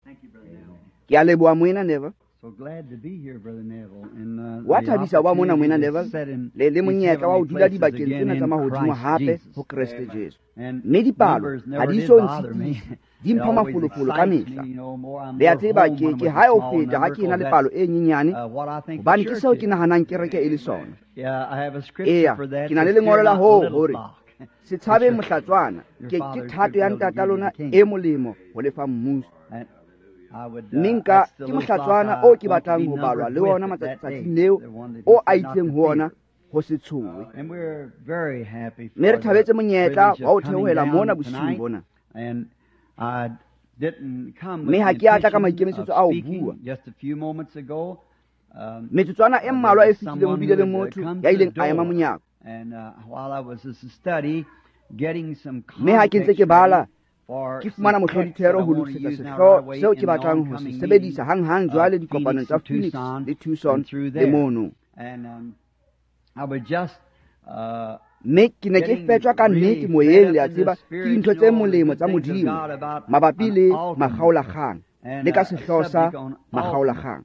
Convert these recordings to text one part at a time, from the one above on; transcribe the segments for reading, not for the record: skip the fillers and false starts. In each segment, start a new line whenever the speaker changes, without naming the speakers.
Ke a leboha Moena Neville.
So glad to be here, Brother Neville. And
Wa thabisa wa mona Moena Neville le monyetla wa ho dula dibakeng tsena tsa mahodimo hape ho Kriste Jesu. Mme dipalo ha di so ntshitise di mpha mafolofolo ka mehla. Le a tseba ke ha o feta ha ke na le palo e nyenyane hobane ke seo ke nahanang kereke e le sona. Ke na le lengolo la hore se tshabe mohlatswana ke thato ya ntata lona e molemo ho lefa mmuso. Minka ke mohlatswana o ke batlang ho balwa le ona matsatsing leo o a itseng ho ona ho se tshowe. Mme re thabetse monyetla wa ho theohela mona bosiung bona. Mme ha ke atla ka maikemisetso a ho bua. Metsotswana e mmalwa e fetileng ho bile le motho ya ileng a ema monyako. Mme ha ke ntse ke bala ke fumana mohlodithero ho lokisetsa sehloho seo ke batlang ho se sebedisa hanghang jwale dikopanong tsa Phoenix le Tucson le mono. Mme ke ne ke fetswa ka nnete moyeng le a tseba ke dintho tse molemo tsa Modimo mabapi le makgaolakgang le ka sehloho sa makgaolakgang.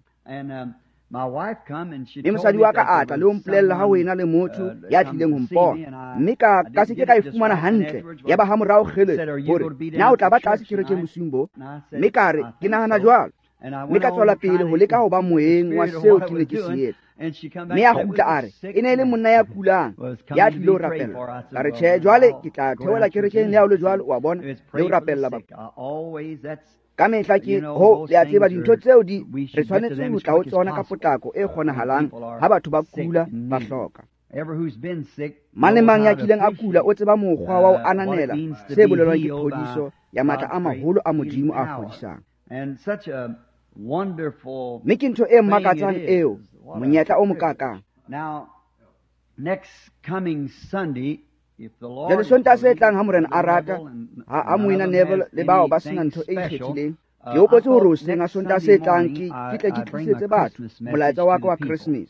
Mme mosadi wa ka a tla le ho mpolella ha ho ena le motho ya tlileng ho mpona. Mme ka se ke ka e fumana hantle ya ba ha morao kgele hore na o tla ba tlase kerekeng bosiung bo. Mme ka re ke nahana jwalo. Mme ka tswela pele ho leka ho ba moeng wa seo ke ne ke se etsa. Mme a kgutla a re e ne le monna ya kulang ya tlile ho rapella. Ka re tjhe, jwale ke tla theohela kerekeng le ha o le jwalo wa bona le ho rapella ba ka mehla ke ho le a tseba dintho tseo re tshwanetse ho tla ho tsona ka potlako e kgonahalang ha batho ba kula ba hloka. Mang le mang ya kileng a kula o tseba mokgwa wa ho ananela se bolelwang ke phodiso ya matla a maholo a Modimo a fodisang. Mme ke ntho e mmakatsang eo monyetla o mokakang. Jale Sontaha se tlang ha Morena a rata ha Moena Neville le bao ba sena ntho e ikgethileng. Ke hopotse hore hoseng ha Sontaha se tlang ke tle ke tlisetse batho molaetsa wa ka wa Christmas.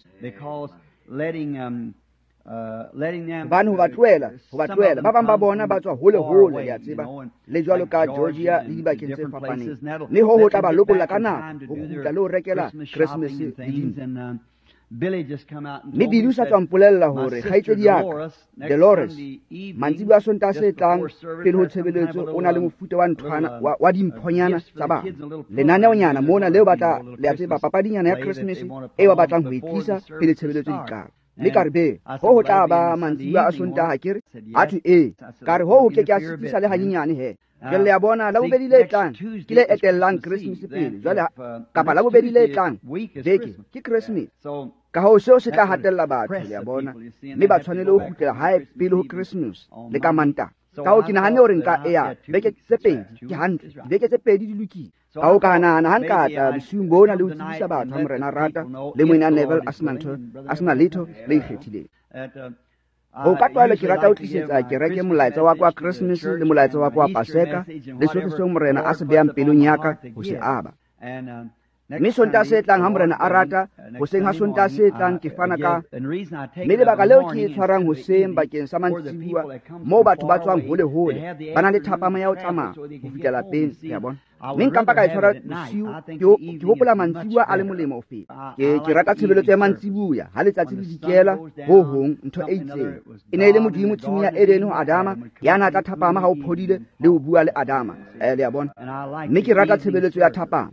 Hobane ho ba tlohela ba bang ba bona ba tswa hole ya tseba le jwalo ka Georgia le dibakeng tse fapaneng. Mme ho tla ba lokolla ka nako ho kgutla le ho rekela Christmas le dintho. Mme Billy o sa tswa mpolella hore kgaitsedi ya ka Dolores mantsibuya a Sontaha se tlang pele ho tshebeletso o na le mofuta wa nthwana wa dimphonyana tsa bana. Lenaneonyana mona leo batla le a tseba papadinyana ya Christmas e ba batlang ho e tlisa pele tshebeletso di qala. Mme ka re be ho tla ba mantsibuya a Sontaha ke re athu ka re ho ke a sitisa le hanyenyane he. Jwale ya bona la bobedi le tlang ke le etellang Christmas pele jwale kapa la bobedi le tlang beke ke Christmas. Ka ho seo se tla hatella batho le ya bona mme ba tshwanele ho kgutlela hae pele ho Christmas le ka Mantaha. Ka ho ke nahanne hore nka beke tse pedi ke hantle beke tse pedi di lokile. Ka ho ka nahana ha nka tla bosiung bona le ho tsebisa batho ha Morena rata le Moena Neville a sena letho le ikgethileng. Ho ka tlwaelo ke rata ho tlisetsa kereke molaetsa wa ka wa Christmas le molaetsa wa ka wa Paseka le sohle seo Morena a se behang pelong ya ka ho se aba. Mme Sontaha se tlang ha Morena a rata hoseng ha Sontaha se tlang ke fana ka mme lebaka leo ke e tshwarang hoseng bakeng sa mantsibuya moo batho ba tswang hole ba na le thapama ya ho tsamaya ho fihla lapeng ya bona. Mme nkampa ka e tshwara bosiu ke hopola mantsibuya a le molemo ho feta. Ke rata tshebeletso ya mantsibuya ha letsatsi le dikela ho hong ntho e itseng e ne e le Modimo tshimo ya Eden ho Adama ya na tla thapama ha o phodile le ho bua le Adama le ya bona. Mme ke rata tshebeletso ya thapama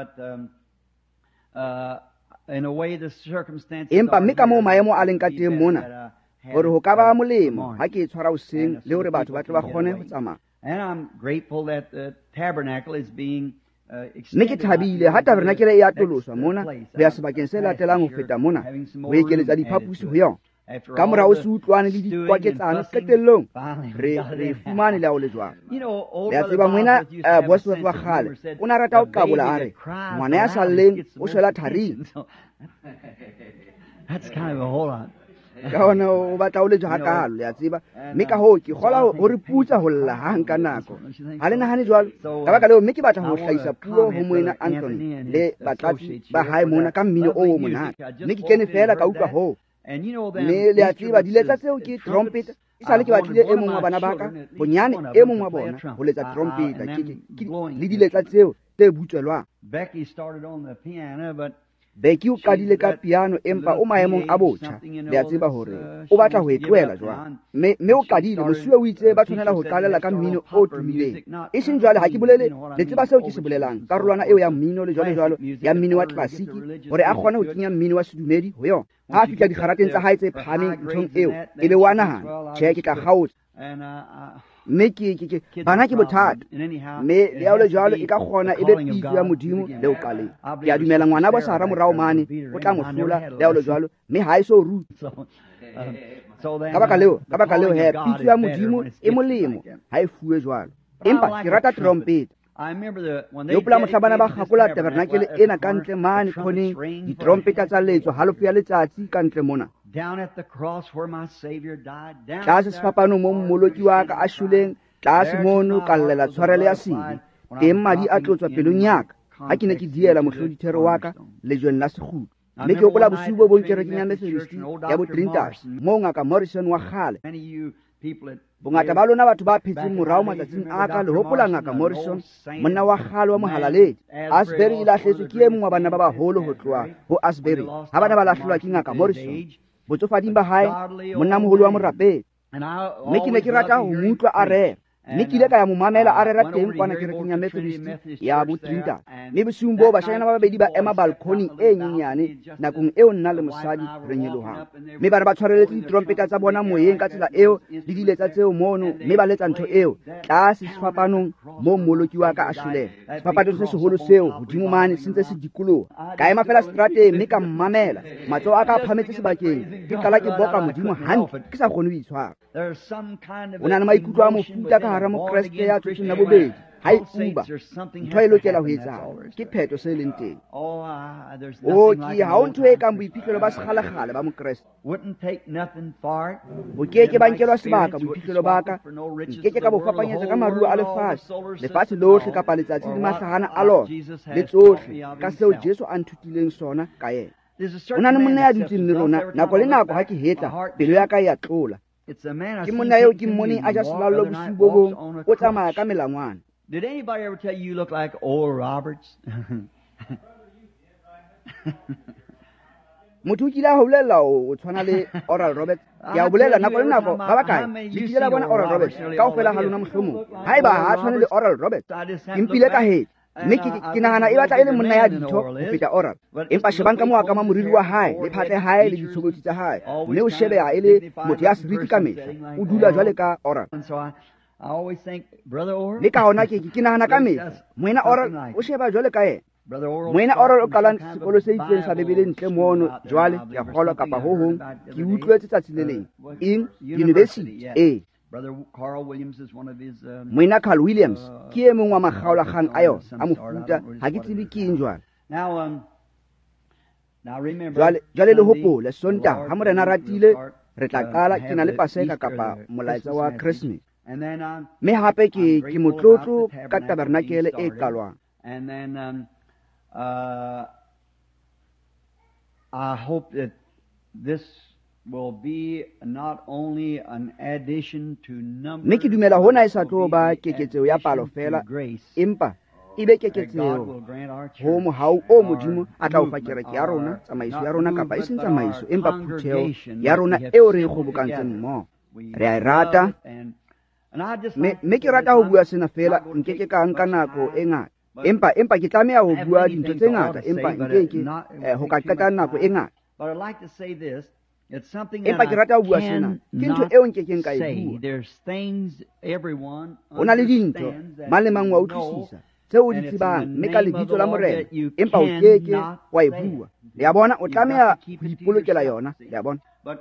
empa mme ka moo maemo a leng ka teng mona hore ho ka ba molemo ha ke e tshwara hoseng le hore batho ba tle ba kgone ho tsamaya. Mme ke thabile ha tabernakele e atoloswa mona ho ya sebakeng se latelang ho feta mona ho ekeletsa diphapusi ho yona. Ka mora o se utlwane le dikwaketsano qetellong re fumane le ha o le jwang. Le a tseba Moena Bosworth wa kgale o na rata ho qabola a re ngwana ya salleng o shwela tharing. Ka hona o batla o le jakalo le a tseba mme ka hoo ke kgola ho re putsa ho lla hang ka nako ha le nahane jwalo ka baka leo mme ke batla ho hlahisa puo ho Moena Anthony le batlatsi ba hae mona ka mmino o monate mme ke kene fela ka utlwa ho mme le a tseba diletsa tseo ke trumpet e sale ke batlile e mong wa bana ba ka bonyane e mong wa bona ho letsa trumpet le diletsa tseo tse butswelwang.
Becky started on the piano, but
Becky o qadile ka piano empa o maemong a botjha le a tseba hore o batla ho e tlohela jwang. Me o qadile mosuwe o itse ba tshwanela ho qalela ka mmino o tumileng. E seng jwale ha ke bolele le tseba seo ke se bolelang karolwana eo ya mmino le jwalo ya mmino wa klasiki hore a kgone ho kenya mmino wa sedumedi ho yona. Ha a fihla dikgarateng tsa hae tse phahameng nthong eo e be wa nahana tjhe ke tla kgaotsa. Mme bana ke bothata mme le ya le jwalo e ka kgona e be pitso ya modimo le o qaleng. Ke a dumela ngwana ba Sara morao mane o tla mo hlola le ya le jwalo mme ha e so ruta ka baka leo he pitso ya modimo e molemo ha e fuwe jwalo. Empa ke rata trumpet. Yo pula mohlabana ba kgakola tabernakele ena ka ntle mane khoneng ditrumpeta tsa letso halofo ya letsatsi ka ntle mona tlase sefapano mo mmoloki wa ka a shuleng tlase mono ka llela tshwarelo ya sedi teng madi a tlotswa pelong yaka ha ke ne ke diela mohlodithero wa ka lejweng la sekgutlo. Mme ke hopola bosiu bo bonkerekeng ya Methodist ya bo Trinitas moo ngaka Morrison wa kgale. Bongata ba lona batho ba phetseng morao matsatsing a ka le hopola ngaka Morrison monna wa kgale wa mohalaledi. Asbury e lahletswe ke e mong wa bana ba baholo ho tloha ho Asbury ha bana ba lahlelwa ke ngaka Morrison botsofading ba hae monna moholo wa morapedi. Mme ke ne ke rata ho mutlwa a rera mme ke ile ka ya mo mamela a rera teng kwana kerekeng ya Methodist ya bo Trinitas. Mme bosiung boo bashanyana ba babedi ba ema balkoning e nyenyane nakong eo nna le mosadi re nyelohang mme ba re ba tshwareletse ditrumpeta tsa bona moyeng ka tsela eo le diletsa tseo mono mme ba letsa ntho eo tlase sefapanong moo mmoloki wa ka a sholela. Sefapanong se seholo seo hodimo mane se ntse se dikoloha ka ema fela seterateng mme ka mmamela matsoho a ka a phametse sebakeng ke qala ke boka modimo hantle ke sa kgone ho itshwara. O na le maikutlo a mofuta ka hara mokreste ya tsotseng la bobedi ha e uba ntho e lokela ho etsahala ke pheto se leng teng. Ke ha o ntho e kang boiphihlelo ba sekgalekgale ba mokreste bo keke ba nkelwa sebaka boiphihlelo ba ka nkeke ka bo fapanyetsa ka maruo a lefatshe lohle kapa letsatsi le mahlahana a lona le tsohle ka seo Jesu a nthutileng sona ka yena. O na le monna ya dutseng le rona nako le nako ha ke hetla pelo ya ka ya tlola. Ke monna eo ke mmoneng a ja selallo bosiu bo bong o tsamaya ka melangwana.
Did anybody ever tell you look like Oral Roberts?
Motho o kile a ho bolella o tshwana le Oral Roberts. Ke a bolela nako le nako ba bakae le kile la bona Oral Roberts kaofela ha lona mohlomong haeba ha tshwane le Oral Roberts ke mpile ka hetse mme ke nahana e batla e le monna ya ditho ho feta Oral. Empa shebang ka moaka ma moriri wa hae le phatle hae le ditshobotsi tsa hae mme o shebeha e le motho ya seriti ka mehla o dula jwale ka Oral.
I always think, Brother Oral.
Le ka hona ke nahana ka mehla moena Oral o sheba jwale ka yena. Moena Oral o qalang sekolo se itseng sa Bebele ntle mono jwale ya kgolwa kapa ho hong ke utlwetse tsatsi le leng in university
Brother Carl Williams is one of his
moena Carl Williams ke e mong wa makgaolakgang a yona a mofuta ha ke tsebe ke eng jwale.
Now remember
jwale le hopole Sontaha ha morena ratile re tla qala ke na le Paseka kapa molaetsa wa Christmas. Me hape ke motlotlo ka tabernakele e qalwang.
And then I hope that this will be not only an addition to number.
Me ke dumela hona e sa tlo ba keketseo ya palo fela empa e be keketseo ho mohau o modimo a tla o fa kereke ya rona tsamaiso ya rona kapa e seng tsamaiso empa phutheo ya rona eo re e kgobokantseng mmoho. Re a e rata me ke rata ho bua sena fela nkeke ka nka nako e ngata empa ke tlameha ho bua dintho tse ngata empa nkeke ho ka qeta nako e ngata. Empa ke rata ho bua sena ke ntho eo nkekeng ka e bua. Ho na le dintho mang le mang wa utlwisisa tseo o di tsebang mme ka lebitso la morena empa o keke wa e bua. Le ya bona o tlameha ho ipolokela yona le ya bona.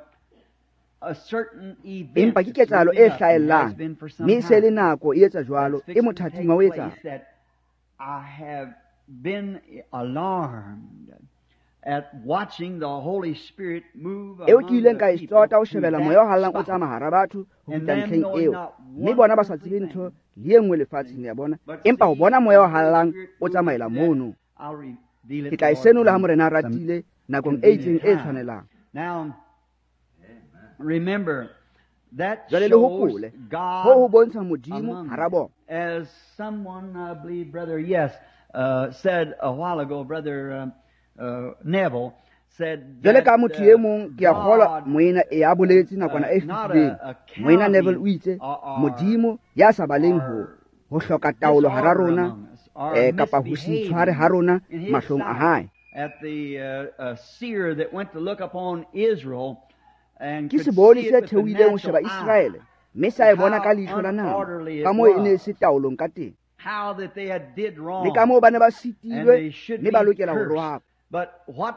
Empa ke ketsahalo e hlahellang mme se le nako e etsa jwalo e mothating wa o etsa.
I have been alarmed at watching the Holy Spirit move
eo ke ileng ka istota o shebela moya o hallang o tsamaya hara batho ho feta ntlheng eo mme bona ba sa tsebe ntho le engwe lefatsheng ya bona empa ho bona moya o hallang o tsamaela mono. Ke tla e senola ha morena a ratile nakong e itseng e tshwanelang.
Now remember that
jwale le hopole ho bontsha modimo hara bona.
As someone I believe brother yes said a while ago, Brother Neville said
jale ka
that
motho e mong ke a kgola moena e a boletse nakwana e fetileng moena Neville o itse modimo ya sa baleng ho hloka taolo hara rona kapa ho se itshware ha rona mahlong a hae
at the seer that went to look upon Israel and
ke sebone se theoileng ho sheba Israele mme sa e bona ka leihlo la nama ka moo e ne se taolong ka teng
how that they had did wrong
le ka moo ba ne ba sitilwe mme ba lokela ho rohakwa
but what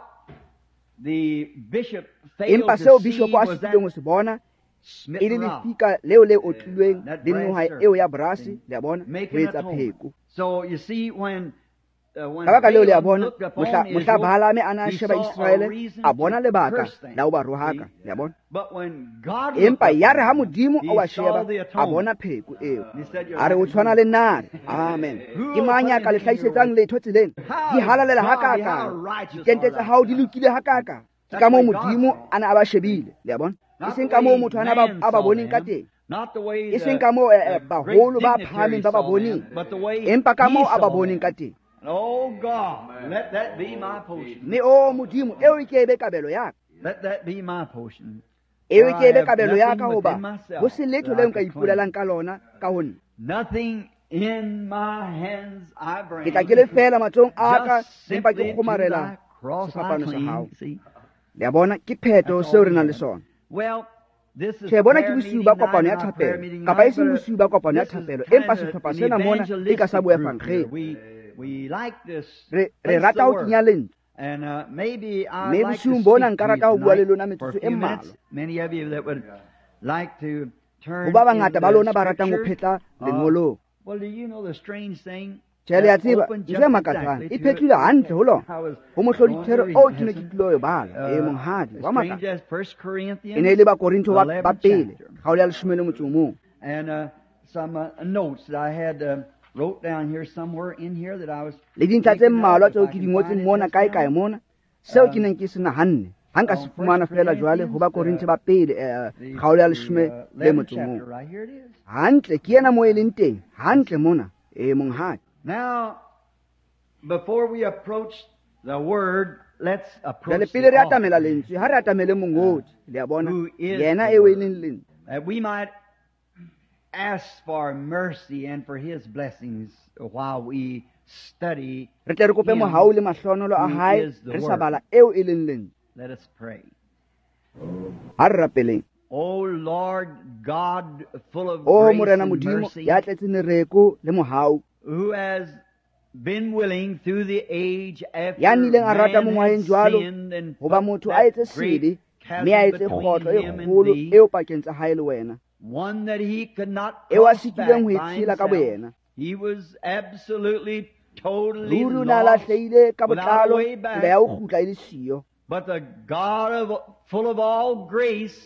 the bishop failed
empa
to
seo
see
bishop a
was
sitileng ho
that
se bona e
smitten
le
rock,
lefika leo le otlilweng
that
le
brass
noha
serpent,
eo ya brase le a bona ho
making
etsa
atonement.
pheko
So you see when
ka baka leo le a
Balaam
bona
looked upon
mohla
Israel,
Balaame a na
he
sheba
saw a
Israele
reason
a bona
to
lebaka
curse them.
la ho ba rohaka
See?
le a bona
But when God
empa
looked
ya re ha
upon them,
modimo
he
o wa
saw
sheba
the
a
atonement.
bona pheko eo
He said, "You're
a re o
like
tshwana le nare amen ke mang ya ka le hlahisetsang letho tseleng di halalela hakaka ditente tsa hao di lokile hakaka ke ka moo modimo a na a ba shebile le a bona e seng ka moo motho a ba boneng ka teng
Not the way
e seng ka moo baholo ba phahameng ba ba boneng empa ka moo a ba boneng ka teng
Oh God, let that be my portion.
mme o modimo eo e ke ebe kabelo ya ka
Let that be my portion.
eo e
For
ke
I
ebe
have
kabelo ya
nothing
ka hoba
within myself
ho se letho
that
leo
I
nka
could
ipulelang ka lona ka ho nna
claim. Nothing in my hands I bring.
ke tla ke le fela matsohong a ka
Just
empa ke
simply to
kgomarela
thy cross I
sefapano sa hao
cling. See?
le a bona ke pheto
That's
seo
all
re
we
nang le
have.
sona
Well, this is
ke bona ke
prayer
bosiu
meeting
ba
night
kopano ya
and not prayer
thapelo
meeting
kapa e
night,
seng
but
bosiu ba kopano ya
this is
thapelo
kind
empa
of
sehlopha
an
sena mona e ka
evangelistic
sa
group here.
boefangkgeng
We like this
re
place
rata
to
ho
work.
kenya lentswe
And maybe I'd
mme
like to
bosiung bona
speak
nka
to you
rata ho bua le lona
tonight for a
metsotso e
few minutes.
mmalwa
Many of you that would like to turn
ho ba
in
bangata ba
the
lona ba ratang ho
scripture.
phetla lengolong
Well, do you know the strange thing?
tjhe le ya
That
tseba
opened
ntse
just
makatsang
exactly
e
to
phetile hantle ho lona
I was
ho
going
mohlodithere
to
o
read
ke ne ke
this.
tlilo e bala e monghadi wa
Strange
maka
as 1 Corinthians,
e ne e le bakorinto ba
11th
pele
chapter.
kgaolo ya leshome le motso o mong
And some notes that I had wrote down here somewhere in here that I was
le dintlha tse
thinking of,
mmalwa
if
tseo
I
ke
can
di
find
ngotseng
it
mona
just
kae
now.
kae mona seo ke neng ke se nahanne ha nka se fumana fela jwale ho bakorinte ba pele kgaolo ya leshome le
11th
motso o
chapter,
mong
right here it is.
hantle ke ena moo e leng teng hantle mona e monghadi
Now, before we approach the Word, let's
jwale
approach
pele re
the
atamela
author,
lentswe ha re atamele mongodi le a bona
who is
yena
the
eo e
Word.
leng lentswe
that we might ask for mercy and for His blessings while we study.
re tle re kope
Him
mohau le mahlonolo a
who
hae
is the
re sa
Word.
bala eo e leng lentswe
Let us pray.
ha re rapeleng
O Lord God, full of
o
grace
morena
and
modimo
mercy,
ya tletseng lereko le mohau
who has been willing through the age after
ya nnileng a rata mo
man
ngwaheng
had
jwalo
sinned and
ho ba
put
motho a etse
that great
sebe mme a
chasm
etse
between
kgotlo e
him and
kgolo
thee,
eo pakeng tsa hae le wena
one that he could not
eo a
cross back
sitileng ho e
by
tshela ka
himself.
boyena
He was absolutely, totally
ruri o ne a
lost
lahlehile ka
without a
botlalo
way
tsela
back.
ya ho kgutla e le siyo
But the God full of all grace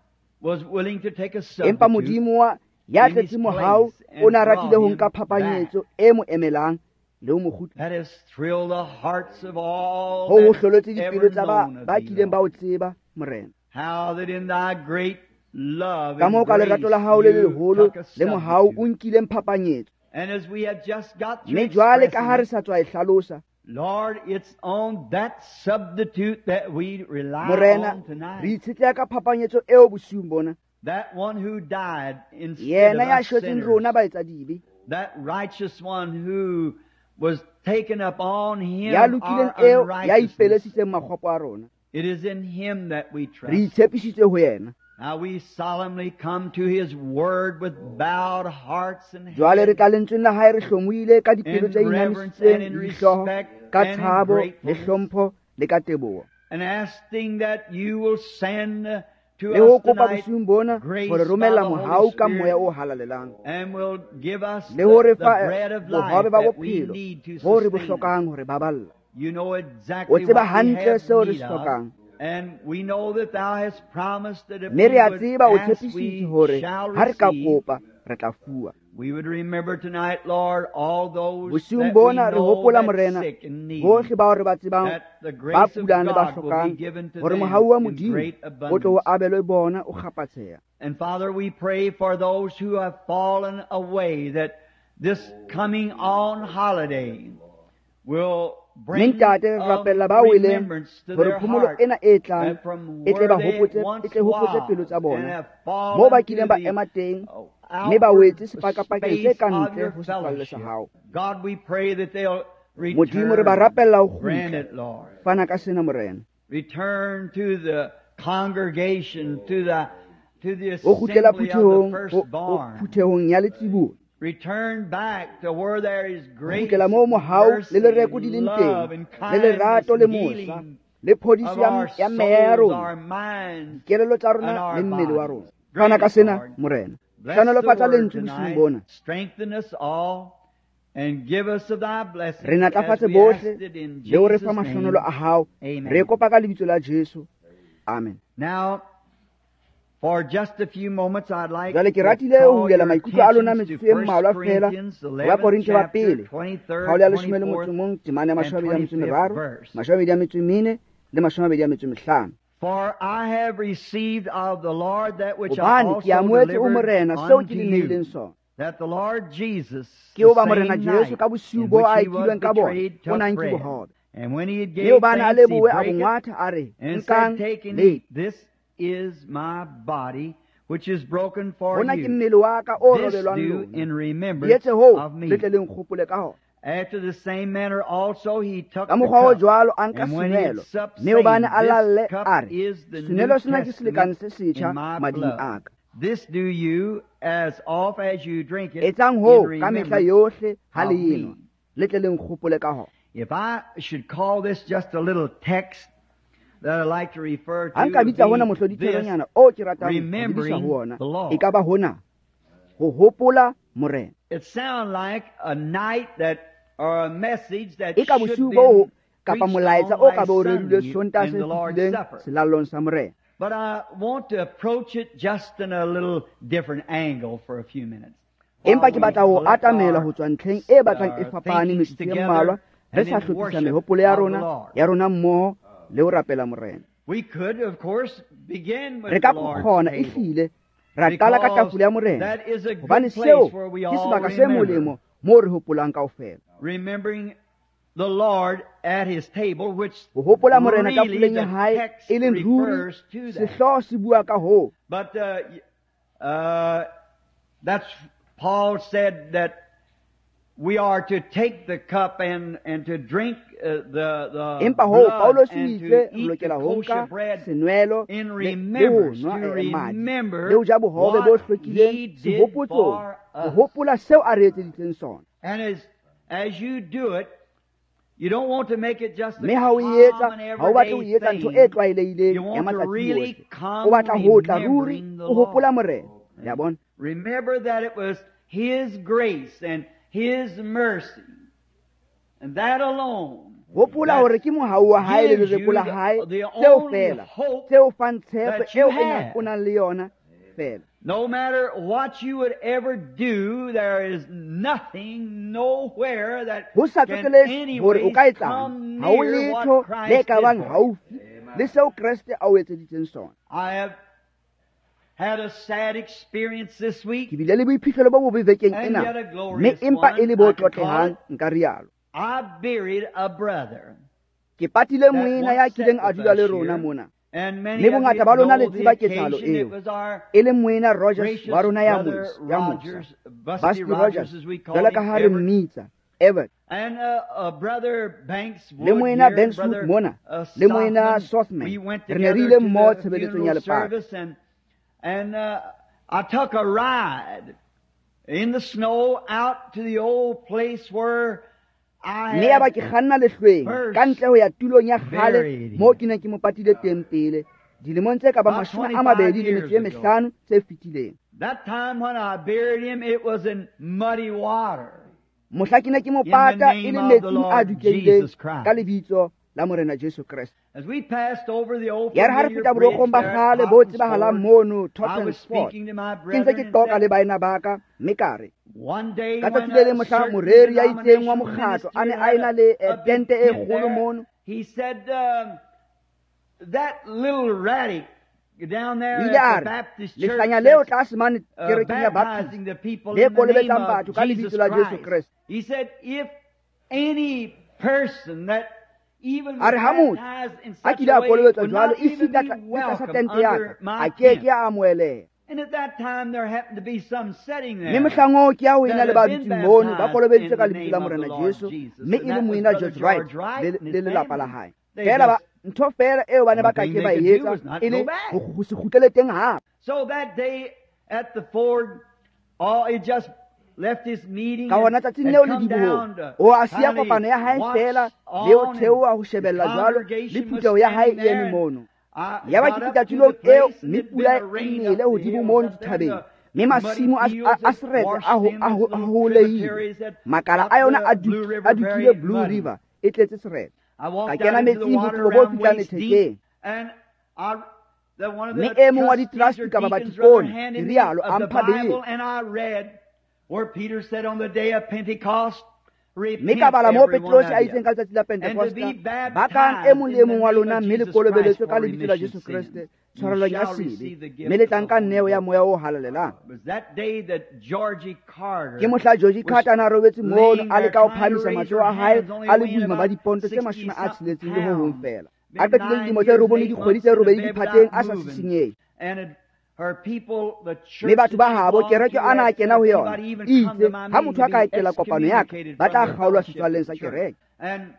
was willing to take a
empa
substitute
modimo wa ya
in his
tletseng mohau
place
o ne a
and
ratile
brought
ho
him
nka
back.
phapanyetso e mo emelang le ho mo kgutla
That has thrilled the hearts of all
ho ho
that
hloletse
ever
dipelo tsa
known of
ba
thee,
kileng ba
Lord.
o tseba morena
How that in thy great love
ka moo
and
ka
grace
lerato la hao le
you
leholo
took a
le mohau o
substitute.
nkileng phapanyetso
And as we have just got through
mme jwale ka ha re
expressing it,
sa tswa e hlalosa
Lord, it's on that substitute that we rely
morena
on
re
tonight.
itshetleha ka phapanyetso eo bosiung bona
That one who died instead
yena
of
ya
us
shwetseng
sinners.
rona ba etsa dibe
That righteous one who was taken upon him
ya
our
lokileng eo ya
unrighteousness.
ipelesitseng makgopo a rona
It is in him that we
re
trust.
itshepisitse ho yena
Now we solemnly come to his word with bowed hearts and
jwale re
heads,
tla lentsweng la hae re hlomohile ka dipelo
in
tse
reverence
inamisitseng
and in
le dihlooho
respect
ka
and in
tshabo le
gratefulness,
hlompho le ka teboho
and asking that you will send to
le ho
us
kopa
tonight
bosiung bona
grace
hore
by
romella
the
mohau
Holy
ka moya o
Spirit,
halalelang
and will give us
le ho re
the
fa
bread of
bohobe
life
ba
that we
bophelo
need to
bo re bo
sustain us.
hlokang hore baballa
You know
o
exactly
tseba
what we
hantle
have
seo re
need
se
of,
hlokang
and we know that thou hast promised that if
mme
we
re a
would
tseba o
ask,
tshepisitse
we
hore
shall
ha re ka
receive.
kopa re tla fuwa
We would remember tonight, Lord, all those
bosiung
that we
bona re
know
hopola
that's
morena
sick and needy,
bohle bao re ba tsebang
that the
ba
grace of
kulang le ba
God will be
hlokang
given to
hore
them
mohau wa
in
modimo
great
o tlo o
abundance.
abelwe bona o kgapatseha
And Father, we pray for those who have fallen away, that this coming on holiday, will
mme
bring
ntate re
a
rapella ba weleng
remembrance to
hore
their
phomolo
heart
ena e tlang
that from
e tle ba
where they
hopotse
once
e tle hopotse pelo
was
tsa
and
bona
have
moo ba
fallen
kileng
to
ba
the
ema teng mme ba
outward
wetse sepakapakeng se
space
ka
of
ntle
your
ho setswalle sa
fellowship.
hao.
God, we pray that they'll
Modimo re ba
return.
rapella ho
Grant
kgutla
it, Lord.
fana ka sena morena
Return to the congregation, to the
o kgutlela
assembly of the
phutehong
firstborn.
phutehong ya letsibuwa
Return back to where there is grace,
kgutlela moo mohao
mercy,
le lereko di leng
love,
teng
and
le
kindness,
lerato le
and
mosa
healing
le
of
phodiso
our
ya meya ya
souls,
rona
our minds,
kelelo tsa
and
rona
our
le mmele wa
bodies.
rona fana ka
Grant it,
sena
Lord.
morena
Bless the
hlonolofatsa
word
lentswe bosiung
tonight.
bona
Strengthen us all and give us of thy blessings
re
as
natlafatse
we ask
bohle
it in
le o re
Jesus'
fa mahlonolo a
name.
hao
Amen.
re kopa ka lebitso la Jesu amen.
Now, for just a few moments, I'd like
Jwale ke
to
ratile ho
call
hulela
your
maikutlo a lona
attentions to
metsotso e
1
mmalwa fela
Corinthians
ho ya
11
Korinte ba
chapter
pele
23rd,
kgaolo ya leshome le
24th,
motsomong temane ya mashome a mabedi a metso e
and
meraro
25th verse.
mashome a mabedi a metso e mene le mashome a mabedi a metso e mehlano.
For I have received of the Lord that which I
Hobane ke
also
amoetse o
delivered
morena seo
unto
ke le neileng
you,
sona
that the Lord Jesus,
ke o
the
ba morena
same
Jesu
night
ka bosiu
in
bo
which
a
he was
ekilweng ka bona
betrayed,
ho
took
nang ke
bread.
bohobe
And when he had
mme o
gave
bana a
thanks, he
leboe a
brake it,
bongwatha a re
and
nkang
said, Take and
le
eat, this is my body, which is broken for
hona ke
you.
mmele wa ka o
This
robelwang
do
lona
in
di
remembrance
etse ho
of
le
me.
tle le nkgopole ka hona.
After the same manner also he took
Ka
the
mokgwa o
cup,
jwalo a nka
and when he had
senwelo
supped,
mme o bane
saying,
a lalle
This
a
cup
re
is the New
senwelo sena ke selekane
Testament
se setjha
in my
mading
blood.
a ka.
This do you as oft as you drink it
Etsang
in
ho ka mehla
remembrance
yohle ha
of
le
me.
enwa le tle le nkgopole ka hona.
If I should call this just a little text that I like to refer
Ha
to,
nka
it
bitsa
would
hona
be
mohlodithelonyana
this,
o ke ratang ho lebisa
remembering
ho ona
the Lord.
e ka ba hona ho hopola morena.
It sounds like a night that, or a message that
E ka
should
bosiu
be
bo kapa
preached
molaetsa
on
o ka
last
ba o rerilwe
Sunday
sontaha
in
se
the Lord's
fetileng
Supper.
selallong sa morena.
But I want to approach it just in a little different angle for a few minutes.
Empa ke batla ho
Collect
atamela ho
our,
tswa ntlheng e batlang e fapane
thinkings
metsotso e
together
mmalwa re
and
sa
in
hlophisa
worship
mehopolo ya
of the
rona
Lord.
mmoho le ho rapela morena.
We could, of course, begin
Re
with
ka
the Lord's
kgona
table.
ehlile ra qala ka
Because
tafole ya morena
that is a
hobane
good
seo
place where we
ke
all
sebaka se
remember.
molemo moo re hopolang kaofela.
Remembering the Lord at His table, which
Ho hopola morena
really
tafoleng ya
the
hae
text
e leng ruri
refers to that.
sehloho se bua ka hoo.
But that's Paul said that we are to take the cup and to drink the
Empa hoo
blood
Paulo se
and to
itse re
eat the
lokela ho
kosher
nka
bread
senwelo
in
le ho
remembrance,
nwa
to
madi
remember
le ho ja bohobe bo
what He
hlwekileng
did
sehopotsong
for
ho
us.
hopola seo a re etseditseng sona.
And as you do it, you don't want to make it just a
mme ha o e etsa
common
ha o batle ho
everyday
etsa ntho e
thing.
tlwaelehileng
You
ya
want to
matsatsi
really
ohle
come
o batla ho tla ruri
remembering the
o hopola
Lord.
morena ya bona.
Remember that it was His grace and His mercy, and that alone
hopola hore ke mohau wa hae le
gives
lereko la
you
hae
the
tseo
only
fela
hope
tseo fang tshepo
that you
eo
have.
o nang le yona fela.
No matter what you would ever do, there is nothing, nowhere that
Ho sa
can
tsoteletse hore o
anyways
ka etsang
come
ha o
near
letho
what
le
Christ
ka
did
bang
for you.
haufi le seo Kriste a o etseditseng sona.
I have had a sad experience this
Ke
week,
bile le boiphihlelo bo bobe bekeng
and
ena
yet a
mme
glorious
empa e le
one,
bo
I can call
tlotlehang
it.
nka rialo.
I buried a brother
Ke patile
that
moena ya
once
kileng
sat
a
with
dula
us
le rona
here,
mona
and many
mme
of you
bongata ba lona le
know the
tseba ketsahalo
occasion. It
eo
was our
e leng moena Rogers
gracious
wa rona ya
brother
mosa
Rogers, Busty
Busty
Rogers as we call
jwale
him,
ka ha re
Everett,
mmitsa Everett
and brother Banks
le
Wood
moena
here,
Banks
brother
Wood mona le moena
Sothman.
Sothman
We went
re ne re
together
ile
to
mmoho
the
tshebeletsong ya
funeral
lepato.
service, and I took a ride in the snow out to the old place where I
mme ya ba
had
ke kganna lehlweng
first
ka ntle ho ya tulong ya kgale
buried him.
moo ke ne ke mo patile teng pele dilemong tse ka ba
About
25 le
25
metso e mehlano tse fetileng.
That time when I buried him, it was in muddy water.
Mohla ke ne ke mo
In the
pata
name
e le
of the
metsing a
Lord
dukehileng
Jesus Christ.
ka lebitso la morena Jesu Kriste.
As we passed over the old
Ya re ha re
familiar
feta borokgong
bridge
ba
there
kgale
at
bo
Tottenham
tsebahalang
Ford,
mono
I
Tottenham
was
Ford
speaking to my
ke ntse
brethren
ke
and
qoqa le
said,
baena ba ka mme ka re
one day
ka
when
tsatsi le le
a
mohla
certain
moreri ya itseng wa
denominational
mokgatlo a
minister
ne a
had
ena le
a big
tente e
tent
kgolo
there,
mono,
he said, that little radic down there
o ile
at
a
the
re
Baptist church
lehlanya leo
that's
tlase mane kerekeng ya
baptizing
Baptist
the people
le
in the name
kolobetsang
of
batho ka
Jesus
lebitso la Jesu
Christ.
Kriste.
He said, if any person that even
a re ha motho
baptized in
a
such
kile
a
a
way
kolobetswa
would
jwalo
not
e
even
sita
be
ka tlasa
welcome
tente ya
under
ka
my
a ke
tent.
a amoeleha.
And at that time there happened to be some setting
mme
there
mohlango ke ya ho ena
that
le
had been
babitsi mono ba
baptized
kolobeditse
in
ka
the
lebitso
name
la
of the
morena
Lord
Jesu
Jesus.
mme
And
e le
that was
moina
Brother
George Wright
George Wright and
le
his
lelapa la
family.
hae
They
fela
just-
ntho fela eo ba ne ba
Only
ka
thing
ke
they
ba
could do
etsa
was not
e le
go back.
go se kgutlele teng hape.
So that day at the Ford, he just left his meeting
ka
and
gona tsatsing
had
leo le
come down
dibohong
to
o a sia
finally
kopano ya hae
watch
fela le ho
on,
theoha ho
and
shebella
the
jwalo le
congregation was
phuteho ya hae
standing
e
there,
eme
and
mono.
I
Ya ba
got
ke
up
fihla
to
tulong
the
eo
place, and
mme
it'd
pula
been a
e
rain
nele
up the
hodimo
hills
mono
up there, and
dithabeng
the
mme
muddy
masimo
fields
a
that
seretse
washed
a
in those little
holehile
tributaries that
makala
up
a yona
the Blue River
a dukile
very
Blue
muddy.
River e tletse seretse.
I
Ka
walked
kena
out into the
metsing
water
bophelo bo
around
fihlang
waist deep,
lethekeng
and one of
mme
the
e mong wa
trustees
di-trustee
or
ka ba
deacons rather
batikone
handed
ke
me
rialo
of
a
the
mpha
Bible,
bele
and I read where Peter said on the day of Pentecost,
mme ka
repent
bala mo
every one
Petros a
of
itseng
you,
ka letsatsi la
and to be
pentekosta ba kang e
baptized
mong le
in
e
the
mong wa
name
lona
of
mme le
Jesus Christ
kolobeletswe ka
for
lebitso la
remission
Jesu
of
Kriste
sins. You
tshwarelong ya
shall
sebe
receive the gift
mme le
of the
tlang ka
Holy
nneo ya
Ghost.
moya o halalelang.
It was that day that Georgie Carter
Ke mohla George
was
Carter a robetse mono
laying
a
there
leka ho
trying to
phamisa
raise
matsoho
her
a hae
hands, only
a le
weighing
boima ba
about
diponto tse
60
60 le ho hong
pounds.
fela.
Been
A qetile
9
dilemo tse
years and
robong le
8
dikgwedi
months
tse
in the
robedi
bed
diphateng
without
a sa
moving.
sisinyehe.
And her people, the church
mme batho ba
that she
habo
belonged
kereke
to,
ana a
had
kena ho
said,
yona
"Anybody even
e
come to
itse
my
ha
meeting
motho a
to
ka
be
etela kopano ya ka
excommunicated
ba
from
tla
their
kgaolwa
fellowship
setswaleng
with
sa
the church."
kereke.
And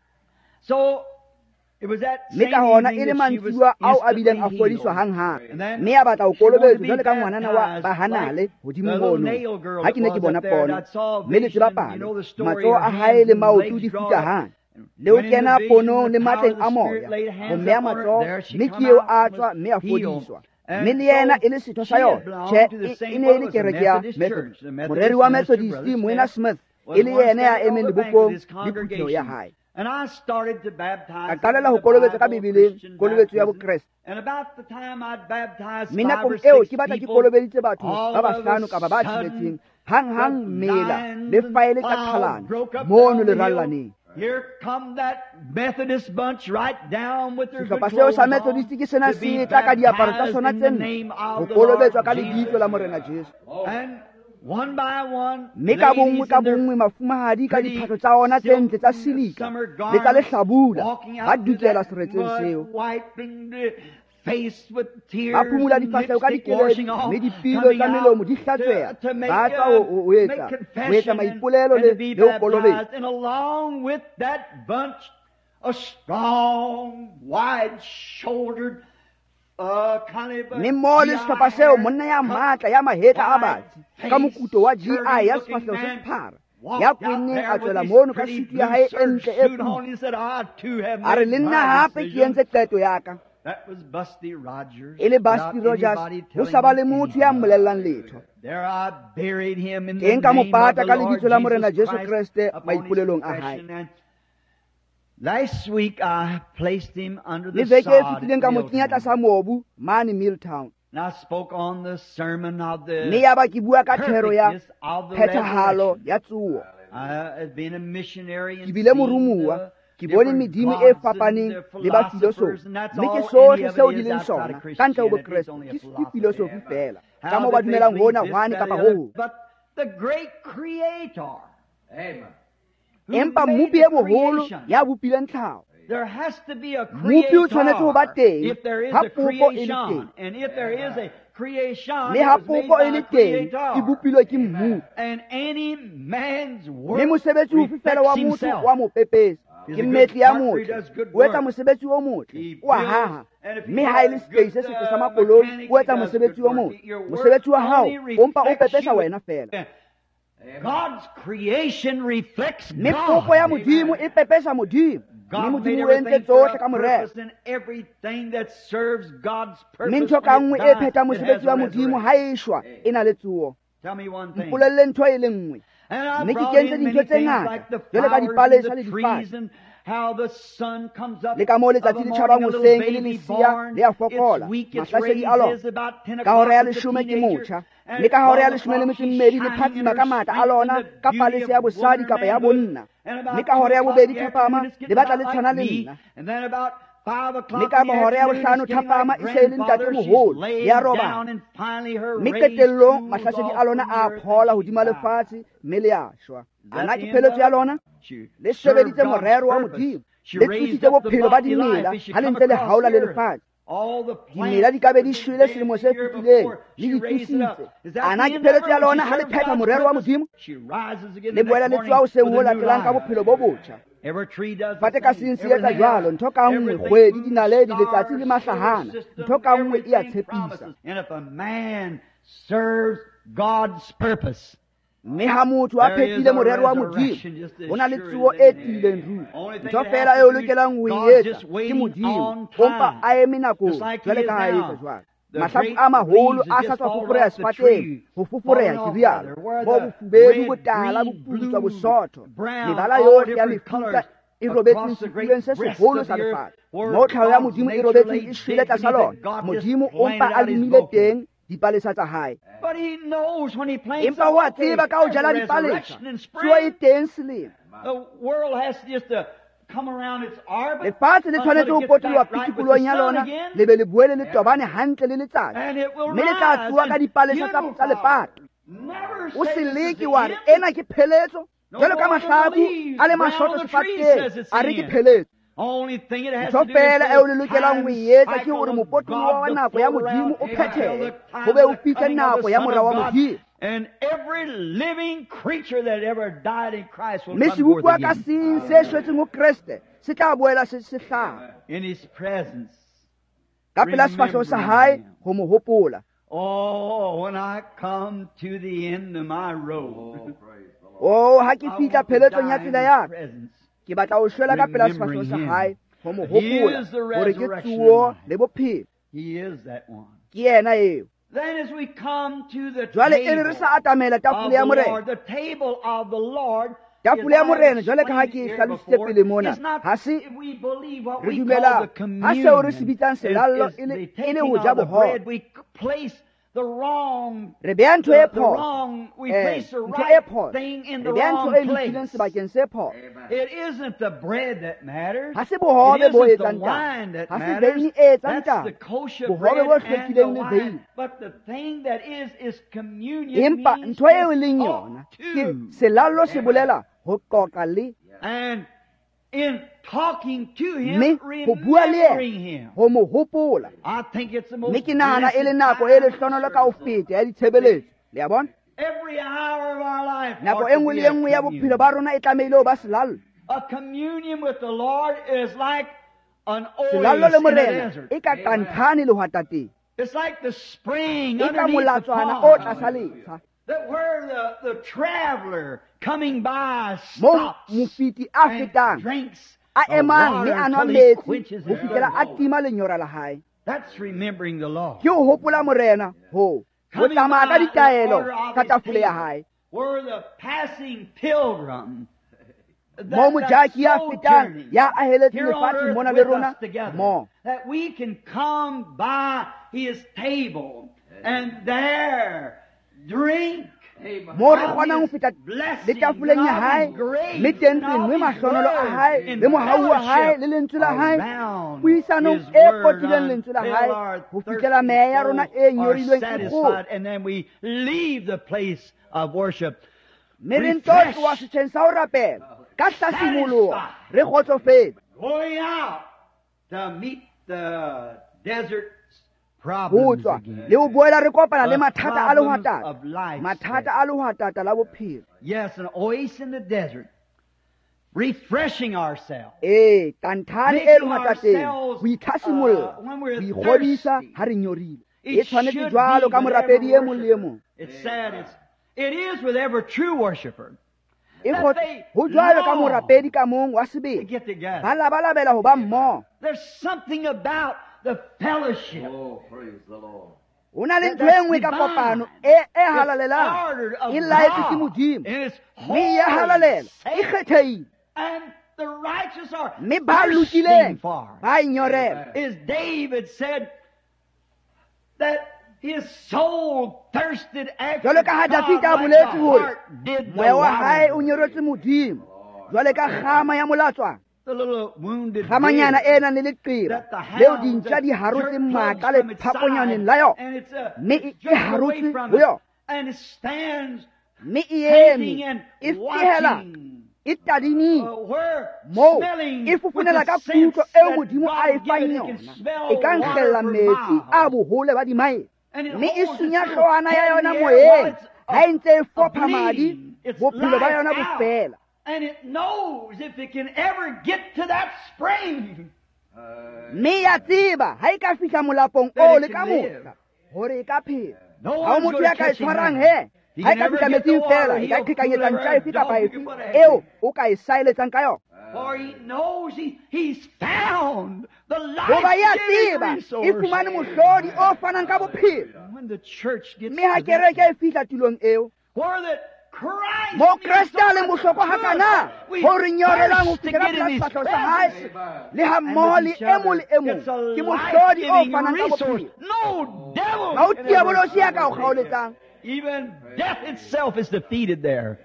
so it was that
mme
same
ka hona
evening
e le
that she was
mantsibuwa ao a bileng a
instantly
fodiswa
healed.
hanghang
And then
mme a batla ho
she wanted to
kolobetswa
be
jwale ka ngwanana wa
baptized
bahanale
like
hodimo
the little
mono.
nail girl
Ha
that
ke ne ke
was
bona
up there.
pono
I saw a
mme le tseba
vision, you know
palo
the story,
matsoho
her
a hae
hands
le
and
maoto
legs
di
drawn
futa
up.
hang le ho
Went in the
kena
vision,
ponong
the
le
power of
matleng
the
a
Spirit
moya
laid
ho
hands
mmeha
upon her.
matsoho
There she
mme
come
ke eo
out
a
and
tswa
was
mme a
healed.
fodiswa.
And
mme le yena
so
e le setho sa
she had
yona
belonged to the
tjhe
same
e ne e
one
le
as the
kereke ya
Methodist
Methodist.
Church. The Methodist
Moreri wa
minister,
Methodist
Brother
moena
Smith,
Smith
was
e le
one
yena ya
standing on
emeng
the bank with
lebokong
his
le phutheho ya
congregation.
hae.
And I started to
Ka
baptize them
qalela
in
ho
the
kolobetsa ka
Bible,
Bibeleng
Christian
kolobetso ya
baptism.
bokreste.
And about the time I'd baptized
mme
5 or
nakong eo
6
ke batla ke
people,
kolobeditse batho
all
ba
of a
bahlano kapa ba
sudden
tsheletseng hanghang
the
mela
lines
le
and
faele tsa
files
qhalana
broke up
mono
down the hill.
lerallaneng.
Here come that Methodist bunch right down with their good
sehlopha seo
clothes
sa
on
Methodist ke sena
to be
se tla ka diaparo tsa
baptized
sona
in
tse
the
ntle
name
ho
of the Lord
kolobetswa ka
Jesus.
lebitso la morena Jesu.
And one by one,
mme ka
ladies
bongwe ka
in their
bongwe mafumahadi ka
pretty
diphahlo tsa ona tse ntle tsa
silk
silika
summer
le tsa
garments,
lehlabula
walking
ba
out through
dukela
that
seretseng
mud,
seo
wiping the face with
ba
tears
phumula
and
difahleho ka
lipstick
dikeledi
washing off,
mme dipilo
coming
tsa melomo
out
di hlatsweha
to make,
ba tswa ho
make
etsa
confession
maipolelo
and to be
le ho kolobetsa.
baptized. And along with that bunch, a strong, wide-shouldered, kind of
mme mo le sehlopha seo monna ya matla ya mahetla a batsi ka mokuto wa GI ya sefahleho se sephara ya kwenneng a tswela mono ka sutu ya hae e ntle e putsi a re le nna hape ke entse qeto ya ka.
That was Busty Rogers.
E le Busty Rogers ho sa ba le motho ya mmolellang letho.
There I buried him in the
Teng ka
name of
mopata
the
ka
Lord
lebitso la morena
Jesus
Jesu
Christ
Kriste
upon his
maipolelong a hae.
confession. And last week I placed him under
Le
the
veke e
sod
fetileng ka mo
at
kenya
Milltown.
tlasa mobu mane Milltown.
And I spoke on the sermon of
mme
the
ya ba ke bua ka thero ya
perfectness of the
phethahalo
resurrection.
ya tsuo.
As being a missionary
Ke
and
bile
seeing
morumuwa
the
ke bone
different
medimo e
gods and
fapaneng
the
le ba
philosophers,
filosofi
and that's
mme ke
all
sohle
any of
seo
it
di
is
leng
outside
sona
of
ka ntle ho
Christianity. It's
bokreste
only a
ke
philosophy.
filosofi fela ka
How
moo ba
did they
dumelang
believe
hona
this,
hwane
that,
kapa
the other?
ho
But the great Creator,
Amen.
empa
who made
mopi e
the
moholo
creation,
ya bopileng tlhaho.
there has to be a
Mopi o tshwanetse ho ba
creator
teng
if there is
ha
a
popo e le
creation.
teng.
And if there is a creation,
le
it
ha
was made
popo e
by
le
a
teng e
creator.
bopilwe ke mmu.
And any man's work
mme mosebetsi o fefela wa
reflects
motho
himself.
wa mo pepesa
He's
ke
a good
mmetli ya
carpenter, he
motle
does good
o etsa
work.
mosebetsi o motle
He
o a
builds,
haha
and if he
mme ha e le
has
sekei
good,
se setle sa makoloi
mechanic,
o etsa
he does
mosebetsi
good
o
work.
motle
Your work
mosebetsi wa hao
only
o mpa o
reflects
pepesa
you.
wena fela.
God's creation reflects
mme popo ya
God.
modimo e pepesa modimo mme
God made
modimo o entse
everything for
tsohle ka
a
morero
purpose, and everything that serves God's
mme
purpose
ntho ka
when
nngwe
it
e
dies,
pheta
it has
mosebetsi
a
wa modimo ha
resurrection.
e shwa e na le tsuo.
Tell me one thing.
mpolelle ntho e le nngwe
And I
mme ke
brought
kentse
in
dintho
many
tse
things
ngata
like the
jwale ka
flowers
dipalesa
and
le
the trees
difate
and how the sun comes up
le ka moo
of a
letsatsi le
morning,
tjhabang
a little
hoseng e le
baby
lesia
born.
le a
Its
fokola
weak, its
mahlasedi a
rays
lona
is about 10
ka hora ya
o'clock. It's a
leshome ke
teenager.
motjha
And
mme ka hora ya
at 12
leshome le
o'clock
metso
she's
mmedi le
shining in
phatsima
her
ka matla a
strength
lona
and the
ka
beauty
palese ya
of
bosadi
woman
kapa ya
manhood.
bonna
And
mme
about
ka
2
hora ya
o'clock
bobedi
in the
thapama
afternoon, it's
le
getting
batla
about
le
like
tshwana le
me.
nna
And then about
mme ka mahora ya bohlano thapama e se e le ntate moholo ya robala mme qetellong mahlasedi a lona a phola hodima lefatshe mme le a shwa. Ana ke pheletso ya lona le sebeditse morero wa Modimo, le thusitse bophelo ba dimela ha le ntse le haola le lefatshe. Dimela di ka be di shwele selemo se fetileng le di thusitse. Ana ke pheletso ya lona ha le phetha morero wa Modimo, le boela le tswa hoseng ho latelang ka bophelo bo botjha. Fate ka sinsi etsa jwalo, ntho ka nngwe, kgwedi, dinaledi, letsatsi le mahlahana, ntho ka nngwe e a tshepisa. Mme ha motho a phethile morero wa Modimo, ho na le tsuo e tiileng ruri. Ntho fela eo lokelang ho e etsa ke Modimo, ompa a eme nakong jwale ka ha etsa jwalo. Mahlaku a maholo a sa tswa foforeha sefateng, ho foforeha ke rialo, bo bofubedu, botala, boputswa, bosotho, mebala yohle ya mefuta e robetseng sefuleng se seholo sa lefatshe. Moo tlhaho ya Modimo e robetseng e shwele tlasa lona, Modimo ompa a lemile teng dipalesa tsa hae. Empa o a tseba ka ho jala dipalesa, tsuo e teng selemo. Lefatshe le tshwanetse ho potolwa pitikolong ya lona, le be le boele le tobane hantle le letsatsi, mme le tla tsuwa ka dipalesa tsa lepato. O se leke wa re ena ke pheletso, jwalo ka mahlaku a le masotho sefateng a re ke pheletso. Ntho fela eo le lokelang ho e etsa ke hore mopotolo wa nako ya Modimo o phethehe, ho be o fihle nako ya morao wa Modimo. Mme sebopwa ka seng se shwetseng ho Kriste se tla boela se hlaha ka pela sefahleho sa hae ho mo hopola. Ha ke fihla pheletsong ya tsela ya ke batla ho shwela ka pela sefahleho sa hae ho mo hopola hore ke tsuo le bophelo. Ke yena eo. Jwale e re sa atamela tafole ya morena, tafole ya morena jwale ka ha ke e hlalositse pele mona, ha se re dumela ha seo re se bitsang selallo e le ho ja bohobe. Re beha ntho e phoso, ntho e phoso, re beha ntho e lokileng sebakeng se phoso. Ha se bohobe bo etsang taba, ha se veine e etsang taba, bohobe bo hlwekileng le veine. Empa ntho eo e leng yona ke selallo se bolela ho qoqa le mme ho bua le yena, ho mo hopola. Mme ke nahana e le nako e lehlonola ka ho feta ya ditshebeletso. Le a bona? Nako e nngwe le nngwe ya bophelo ba rona e tlamehile ho ba selallo. Selallo le morena e ka qanthane le hwatateng, e ka molatswana o tlasa letsha, moo mofiti a fetang a emang mme a nwa metsi ho fihlela a tima lenyora la hae. Ke ho hopola morena ho tsamaya ka ditaelo tsa tafole ya hae. Moo mojaki ya fetang ya aheletse lefatshe mona le rona moo. Moo re kgonang ho feta le tafoleng ya hae, mme teng re nwe mahlonolo a hae le mohau wa hae le lentswe la hae, puisanong e potileng lentswe la hae ho fihlela meya ya rona e nyorilweng e kgolo. Mme re nto tloha setsheng sa ho rapela ka hlasimoloho re kgotsofetse ho tswa le ho boela re kopana le mathata a lehwatata la bophelo. Tanthane e lehwatateng, ho itlhasimolla, ho ikgodisa ha re nyorile. E tshwanetse jwalo ka morapedi e mong le e mong. Ho jwalo ka morapedi ka mong wa sebele, ba labalabela ho ba mmoho. Ho na le ntho e nngwe ka kopano e halalelang, e laetswe ke Modimo, mme e halalela, e kgethehile. Mme ba lokileng ba inyorela. Jwale ka ha Dafite a boletse hore moya wa hae o nyoretse Modimo, jwale ka kgama ya molatswana.
the little wounded
gamanyana
deer
ena le leqira
that the
leo
hounds
dintja di
that
harotse
jerk
mmaka
plugs
le
from its
phaponyaneng
side,
la yo
and it's
mme e
jerked away
harotse
from
ho
it,
yo
and it stands
mme e
panting
eme
and
e fehela
watching,
e tadimile
where
mo
smelling
e
with
fofonela
the
ka
sense
kutlo eo
that
modimo a e
God
fang
gave it, it can
yona
smell
e ka
water
nkgella
for
metsi a
miles.
bohole ba dimaele
And it
mme e
holds its
sunya
little
hloohwana ya
head in
yona
the air while
moyeng
it's
ha e ntse e fopha madi
bleeding. Its
bophelo ba
life
yona bo
out.
fela
And it knows if it can ever get to that spring,
mme ya tseba ha e ka fihla molapong
that
o
it
le
can
ka mohla gore e ka phela
no
ha o
one's
motho
going
ya
to
ka e
catch him
tshwarang
now.
he
He
ha e
can
ka
never
fihla
get the
metsing
water.
fela e ka
He'll
qhekanyetsa
fool
ntja
every
efe kapa
dog
efe
you put ahead.
eo o ka e saeletsang ka yona
For he knows he's found the
goba ya
life-giving
tseba e
resource.
fumane mohlodi o fanang ka bophelo
When the church gets
mme ha
to that,
kereke e fihla tulong eo
where that Christ
mo
is
kreste a leng
so
bohlokwa
much
hakana
good, we
ho re nyorelang ho
thirst to
fihla ka
get in
pela
his
sefahleho sa hae
presence.
le ha
And
mmoho
with
le
each
e mong
other,
le e mong
it's a
ke mohlodi o
life-giving
fanang ka
resource.
bophelo
No devil
ha o
can
tia
ever
bolosi ya ka o
separate it.
kgaoletsang
Even death itself is defeated there.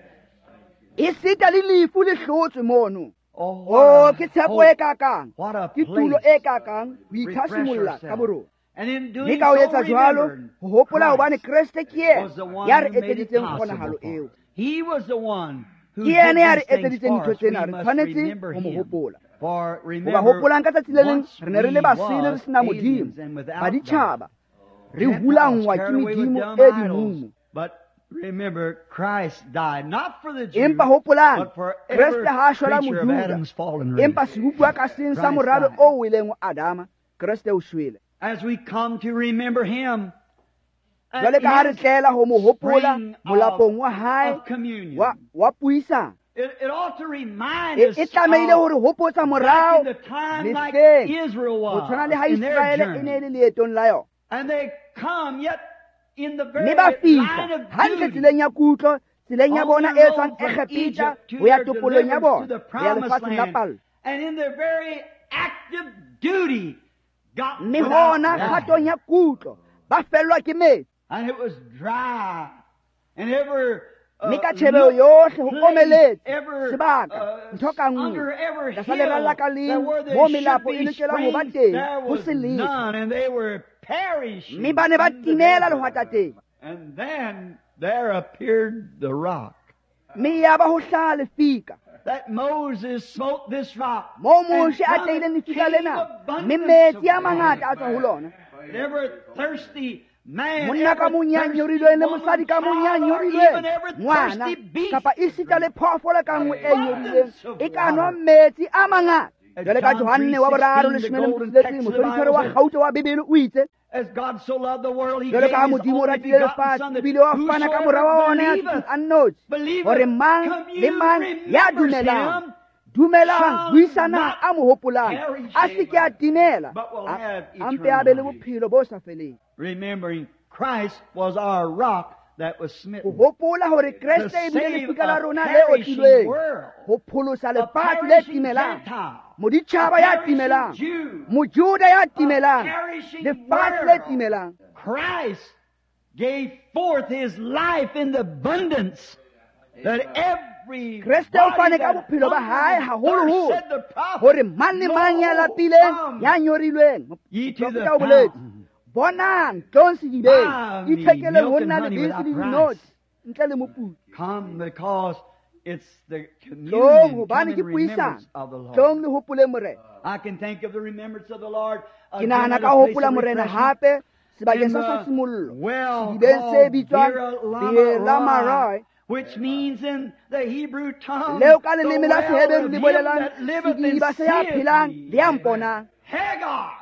e sita le lefu le hlotswe mono
Oh,
o
what
ke
a
tshepo e
hope.
kakang
What a
ke tulo
place.
e kakang ho itlhasimolla ka borona
And in
mme
doing
ka ho
so,
etsa jwalo
remember,
ho hopola hobane
Christ
kreste ke
was the one
ya re
who made it
etseditseng
possible
kgonahalo
for
eo
us. He was the one who
ke
did
yene ya re
these things
etseditseng
for
ntho
us. We
tsena re
must
tshwanetse
remember
ho mo
him.
hopola
For
goba
remember,
hopolang ka tsatsi le leng
once
re ne re le
we
basele re
was
sena
aliens
modimo
and without
baditjhaba re
Gentiles
hulangwa ke
carried away with
medimo
dumb
e
idols.
dimumo
But remember, Christ died not for the Jews,
empa hopolang
but for every
kreste ha a shwela
creature of
mojuda
Adam's fallen race.
empa sebupua ka seng sa
Christ
morabe
died.
o weleng wa adama kreste o shwele
As we come to remember him, at
jwale ka ha re
his
tlela ho mo hopola
spring
molapong wa hae
of communion,
wa puisang
it ought to remind
e
us
tlameile hore
of
hopotsa
back
morao
in the time like
lehleng
Israel
ho
was
tshwana le ha
in their
Israele e ne
journey.
le leetong la yona
And they come yet in the very
mme ba
line
fihla
of
hantle
duty.
tseleng ya kutlo tseleng ya
On
bona
their
e
road
tswang
from
Egepeta
Egypt to
ho ya
their
topolong ya
deliverance to the
bona ho ya
promised
lefatsheng la
land.
palo
And in their very active duty, got
mme
without
hona
water.
kgatong ya kutlo ba fellwa ke metsi
And it was dry. And ever
mme ka tjhebeo yohle ho omeletse
ever
sebaka ntho ka nngwe
under ever
tlasa leralla ka
hill
leng
where there
mo
should
melapo e
be
lokelang ho ba
springs,
teng
there
ho
was
se letho
none, and they were perishing.
mme ba ne ba
in the
timela
desert.
lehwata teng
And then there appeared the rock.
mme ya ba ho hlaha lefika
That Moses smote this rock.
moo
and
moshe a
from
teileng
it
lefika
came
lena mme
abundance
metsi a
of
mangata a
water.
tswa ho lona
Every thirsty man,
monna ka
every
monyanyorilweng le
thirsty
mosadi ka
woman, child, or even
monyanyorilweng
every
ngwana
thirsty beast,
kapa e sita le phoofolo ka nngwe e nyorilweng
abundance of
e ka nwa
water.
metsi a mangata
At
jwale ka
John
Johane wa
3:16,
boraro
the
leshome le
golden
metso
text
le
of the
mosodithare
Bible
wa
says,
kgautso wa bebele o itse
As God so loved the world, He
jwale
gave
ka ha
His
modimo o
only
ratile
begotten
lefatshe
Son, that
ebile wa fana ka mora wa ona ya
whosoever
a nnotse
believeth,
hore mang le mang ya dumelang dumelang buisanang a mo hopolang a se ke a timela a mpe a be le bophelo bo sa feleng
remembering Christ was our rock that was
ho
smitten.
hopola hore kreste e bile lefika la rona le otilweng ho pholosa lefatshe le timelang moditjhaba ya timelang mojuda ya timelang lefatshe le timelang
Christ gave forth His life in the abundance that every
kreste o fane ka bophelo ba hae haholoholo hore mang le mang ya lapileng ya nyorilweng profeta o boletse bonang tlong sedibeng ithekele ho nna lebese le dinotshi ntle le moputso
come because it's the
tlong
communion
hobane ke
come in remembrance
puisano
of the Lord.
tlong le hopole morena
I can think of the remembrance of the Lord
ke
again
nahana
at
ka
a place
hopola
of
morena
refreshment.
hape sebakeng
In
sa
the
sa simollo
well
sedibeng se
called
bitswang
Beer
Beer Lamarai,
which means in the Hebrew tongue,
leo ka
the
leleme la
well
seheberu
of
le
him
bolelang
that liveth and
sediba se ya
seeth
phelang
me.
le ya mponang
Hagar,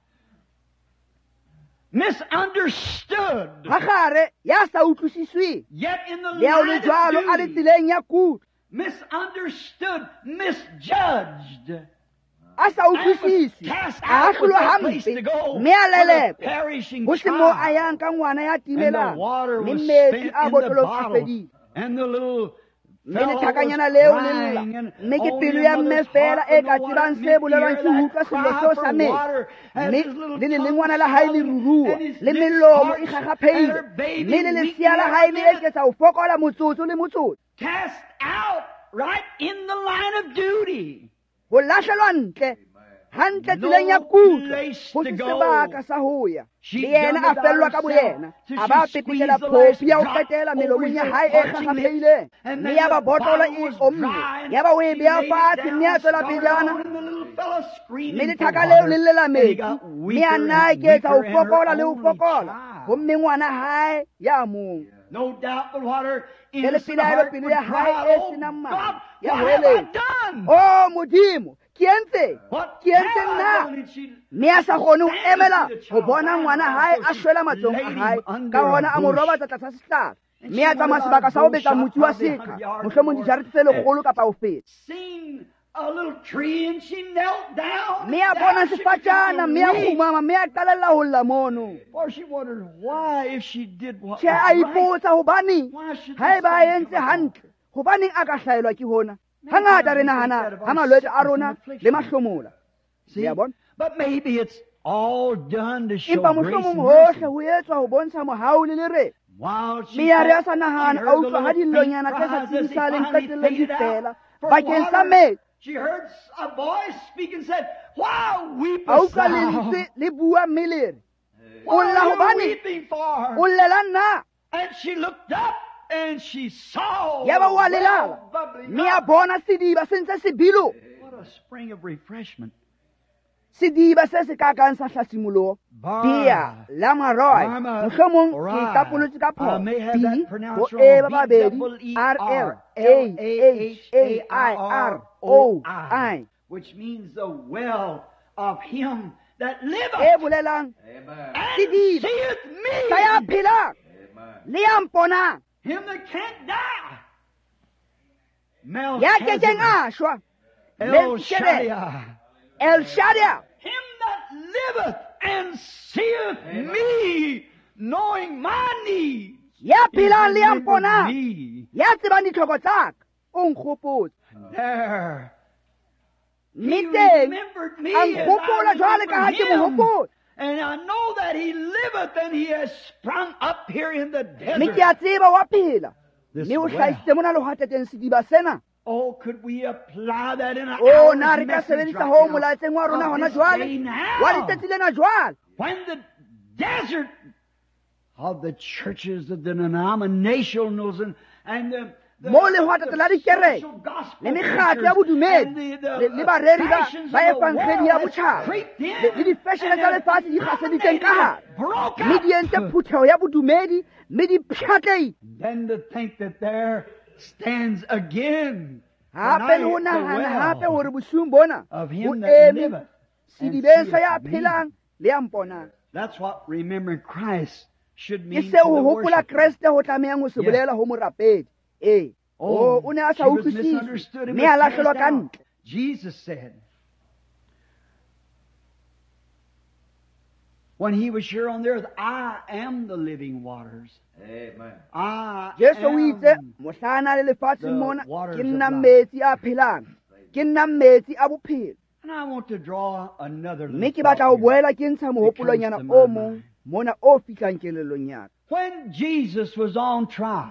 misunderstood,
ha gare ya sa utlwisisweng
yet in the
leo le
line
jwalo a
of
le
duty,
tseleng ya kutlo
misunderstood, misjudged,
a sa utlwisise
cast
a
out with
hlolwa
no place
hampe
to go,
mme a
with a
lelepe
perishing
ho se mo a
child.
yang ka ngwana ya
And the
timelang
water
mme
was
metsi
spent
a
in the
botlolo a
bottle,
fedile
and the little
mme
fellow was
lethakanyana leo le
crying,
lla
and
mme ke
only
pelo
a
ya mme
mother's
fela
heart
e
would
ka
know what
tsebang
it
se
meant to
bolelwang
hear
ke ho
that
utlwa sello
cry
seo
for
sa metsi
water as
mme
his little
le
tongue
lelengwana la hae le
swelling,
rurua
and his
le
lips
melomo e
parched, and
gagapheile
her baby
mme le
weeping
lesea la hae
every
le
minute,
eketsa ho fokola motsotso le motsotso
cast out right in the line of duty.
go lahlelwa ntle hantle tseleng ya kutlo go se sebaka sa ho ya le yena a fellwa ka boyena a ba pepetela phofi ya ho qetela melomong ya hae e kgakgaphehileng mme ya ba botola e omme ya ba o e beya fatshe mme a tswela pejana mme lethaka leo le llela metsi mme a nna a eketsa ho fokola le ho fokola gomme ngwana hae ya mong
No doubt but water
e le
innocent
pelaelo
heart
pelo
would
ya
cry,
hae e
oh
senang
God,
mane ya
what have I
hoeleng
done?
o modimo ke entse
What
ke
have
entse
I
nna
done? And she
mme a sa kgone ho emela go bona ngwana hae a shwela matsong a hae ka gona a mo robatsa tlasa sehlare mme a tsamaya sebaka sa ho betsa motse wa sekga mohlomong dijarete tse legolo kapa ho feta
seen a little tree and she knelt down.
mme a bona sefatjana mme a kgumama mme a qalella ho lla mono
For she wondered why, if she did what
tjhe a
was right,
ipotsa hobaneng ha eba a entse hantle hobaneng a ka hlaelwa ke hona hangata re nahana ha malwetse a rona le mahlomola
see?
ya bona
But maybe it's all done to show
empa
grace
mohlomong
and
hohle
mercy.
ho etswa ho bontsha mohau le lereko
While she
mme ya re a
thought,
sa
she
nahana
heard
a
the
utlwa ha
little
dillonyana
faint
tse sa
cries as they
tsibisaleng
finally
qetellong di
faded
fela
out for
bakeng sa
water.
metsi
She heard a voice speak and said, "Why
a utlwa
weepest thou?
lentswe le bua mme le re o
What
lla
are you
hobaneng
weeping for?"
o llela nna
And she looked up and she saw
ya ba wa
the
lelala
well bubbling
mme a
up.
bona sediba se ntse se bilo
What a spring of refreshment.
sediba se se ka kang sa hlasimoloho bia la maroi mohlomong ke tapolotse ka pho b ho e ba babedi r l a h a r o i
which means the well of him that liveth
e bolelang
and
sediba
seeth
sa ya
me,
phelang le ya mponang
him that can't die.
ya kekeng a shwa
El
Melchizedek,
Shaddai.
el shaddai
Him that liveth and seeth me, knowing my needs.
ya phelang le ya
Remember
mponang
me.
ya tsebang ditlhoko tsaka o nkgopotse
There.
mme
He
teng
remembered me
a
as
nkgopola
I
jwale ka ha
remember
ke mo
him.
hopola
And I know that he liveth and he has sprung up here in the
mme ke a
desert.
tseba wa phela
This
mme o
well.
hlahisitse mona lehateteng sediba sena
Oh, could we apply that in our
o na re ka
message
sebedisa
right
ho
now?
molaetseng wa rona
Of
hona
this
jwale
day now.
wa letsatsi lena jwale
When the desert of the churches, of the denominationals, and the
mo lehwatata la dikereke
social gospel
le mekgatlo ya bodumedi le bareri ba evangheli ya botjhaba le difeshene tsa lefatshe di kgaseditseng ka hare mme di entse phutheho ya bodumedi mme di pšhatleile
then to think that there stands again
hape le ho
tonight the
nahana hape
well
hore bosiung bona
of
ho
him that
eme
liveth and
sedibeng sa ya
seeth me.
phelang le ya mponang
That's what remembering Christ should
ke
mean to
seo
the
ho hopola
worshiper.
kreste ho tlamehang ho se
Yeah.
bolela ho morapedi ee
Oh,
o ne a sa
she was
utlwisise
misunderstood and
mme a
was
lahlelwa
cast
ka
out.
ntle
Jesus said, when he was here on the earth, I am the living waters.
Amen.
I
jesu o itse
am.
mohlana le lefatsheng
the
mona
waters
ke
of
nna
life.
metsi a phelang ke nna metsi a bophelo
And I want to draw another
mme
little
ke batla ho
thought here.
boela ke ntsha mohopolonyana
It comes to
o
my
mong
mind.
mona o fihlang kelellong ya ka
When Jesus was on trial,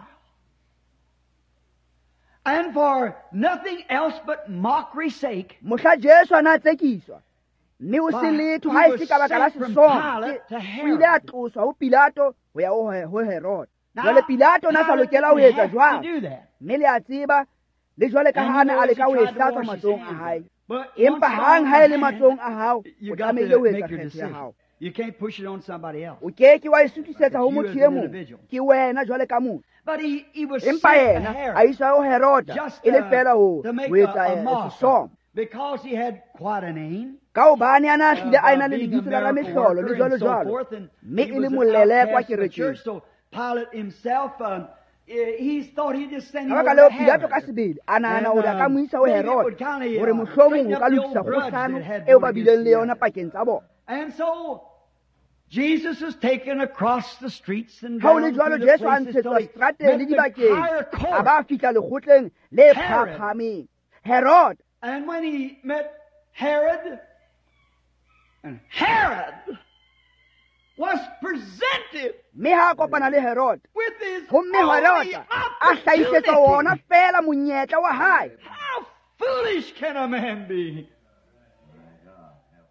and for nothing else but mockery's sake,
mohla jesu a na tsekiswa mme o se
But
letho
he
ha e
was
se ka baka la
sent from
sesomo
Pilate to
o
Herod.
ile a tloswa ho pilato ho ya ho herod
Now,
jwale pilato na sa
Pilate
lokela ho
didn't
etsa
have to
jwalo
do that.
mme le a tseba le jwale ka
And
ha
you
ne
know,
a
as
leka
he
ho e
tried to
hlatswa
wash his
matsohong a
hands
hae
But
empa
once
hang
it's
ha
on
e le
the
matsohong a
hand,
hao
you
o
got
tlamehile
to
ho
make
etsa
your
kgetho ya
decision.
hao
You can't push it on somebody else.
o ke wa e sutisetsa ho
It's you
motho
as
e
an
mong
individual.
ke wena jwale ka motho
But he was sent
empa
to
yena a
Herod
iswa ho herota
just
e le fela ho
to make
etsa
a mark
sesomo
because he had quite a name.
ka hobane a na hlile a ena le
Being a
lebitso la
miracle
ramehlolo le
worker
jwalo
and so
jwalo
forth, and
mme
he
e le
was an
molelekwa
outcast of the
kerekeng
church. So Pilate himself, he thought he'd just send him
ka
over
baka
to
leo pilato ka
Herod.
sebele a nahana
And,
hore a ka mo isa ho
maybe it
herod
would kinda,
hore mohlomong
straighten
o
up
ka
the
lokisa
old grudge
kgohlano
that had
eo
one
ba
against
bileng le
the
yona
other.
pakeng tsa bona
And so Jesus is taken across the streets and
ha o
down
le jwalo
through the
jesu a
places till
ntshetswa
he
seterateng le
met the
dibakeng
higher
a
court.
ba fihla lekgotleng le
Herod.
phaphameng herod
And when he met Herod, and Herod was presented
mme ha a kopana le herod
with his
gomme
only
herota a hlahisetsa ona
opportunity.
fela monyetla wa hae
How foolish can a man be?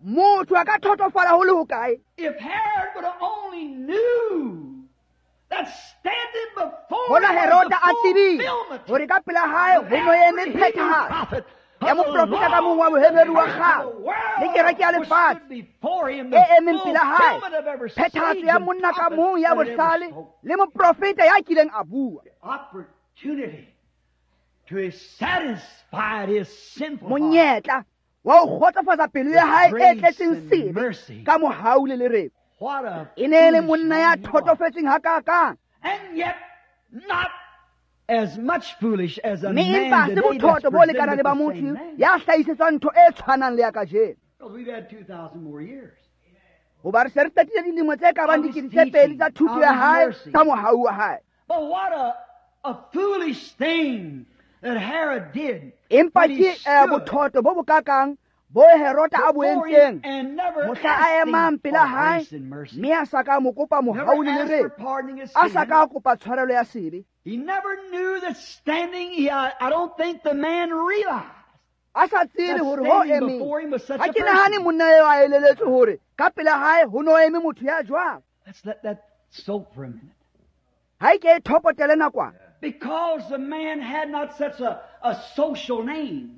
motho a ka thotofala ho le hokae
If Herod would have only knew that standing before
hola
him
Herode
was
a
the
tsebile
fulfillment
hore ka pela hae ho no eme
every Hebrew
phethahatso
prophet
ya
of the
moprofeta ka mong wa
Lord
bohemedi wa
of the
kgale
world
le kereke ya
which
lefatshe
stood before him,
e
the
emeng pela hae
fulfillment of every
phethahatso
sage
ya
and
monna ka
prophet
mong ya
that had ever
bohlale
spoke.
le moprofeta ya kileng a bua
Opportunity to satisfy his sinful heart.
monyetla wa ho kgotsofatsa pelo ya hae e
Grace
tletseng
and
sebe
mercy.
ka mohau le lereko
What a
e ne e le
foolish
monna ya
man he was.
thotofetseng hakakang
And yet not as much foolish as a
mme
man
empa se
today that's
bothoto bo lekana
presented
le ba
the
motho
same name.
ya hlahisetswang ntho e tshwanang le ya kajeno
Because we've had 2,000 more years.
hoba re se re tatile dilemo tse ka bang
Of his
dikete tse pedi tsa
teaching,
thuto
of
ya
his
hae
mercy.
ka mohau wa hae
But what a foolish thing that Herod did.
empa
when he
ke
stood
bothoto bo bokakang bo Herota a
before him
boentseng
and never
mohla a
asked him
emang
for
pela hae
grace and mercy.
mme a sa ka mo kopa mohau
Never
le
asked for
lereko
pardoning his
a sa
sin.
ka kopa tshwarelo ya sebe
He never knew that standing, I don't think the man realized
a sa tsebe
that
hore ho
standing before him
emeng
was such
ha
a
ke nahane
person.
monna eo a eleletse hore ka pela hae ho no eme motho ya jwang
Let's let that soak for a minute.
ha ke e thopotele nakwana
Because the man had not such a social name.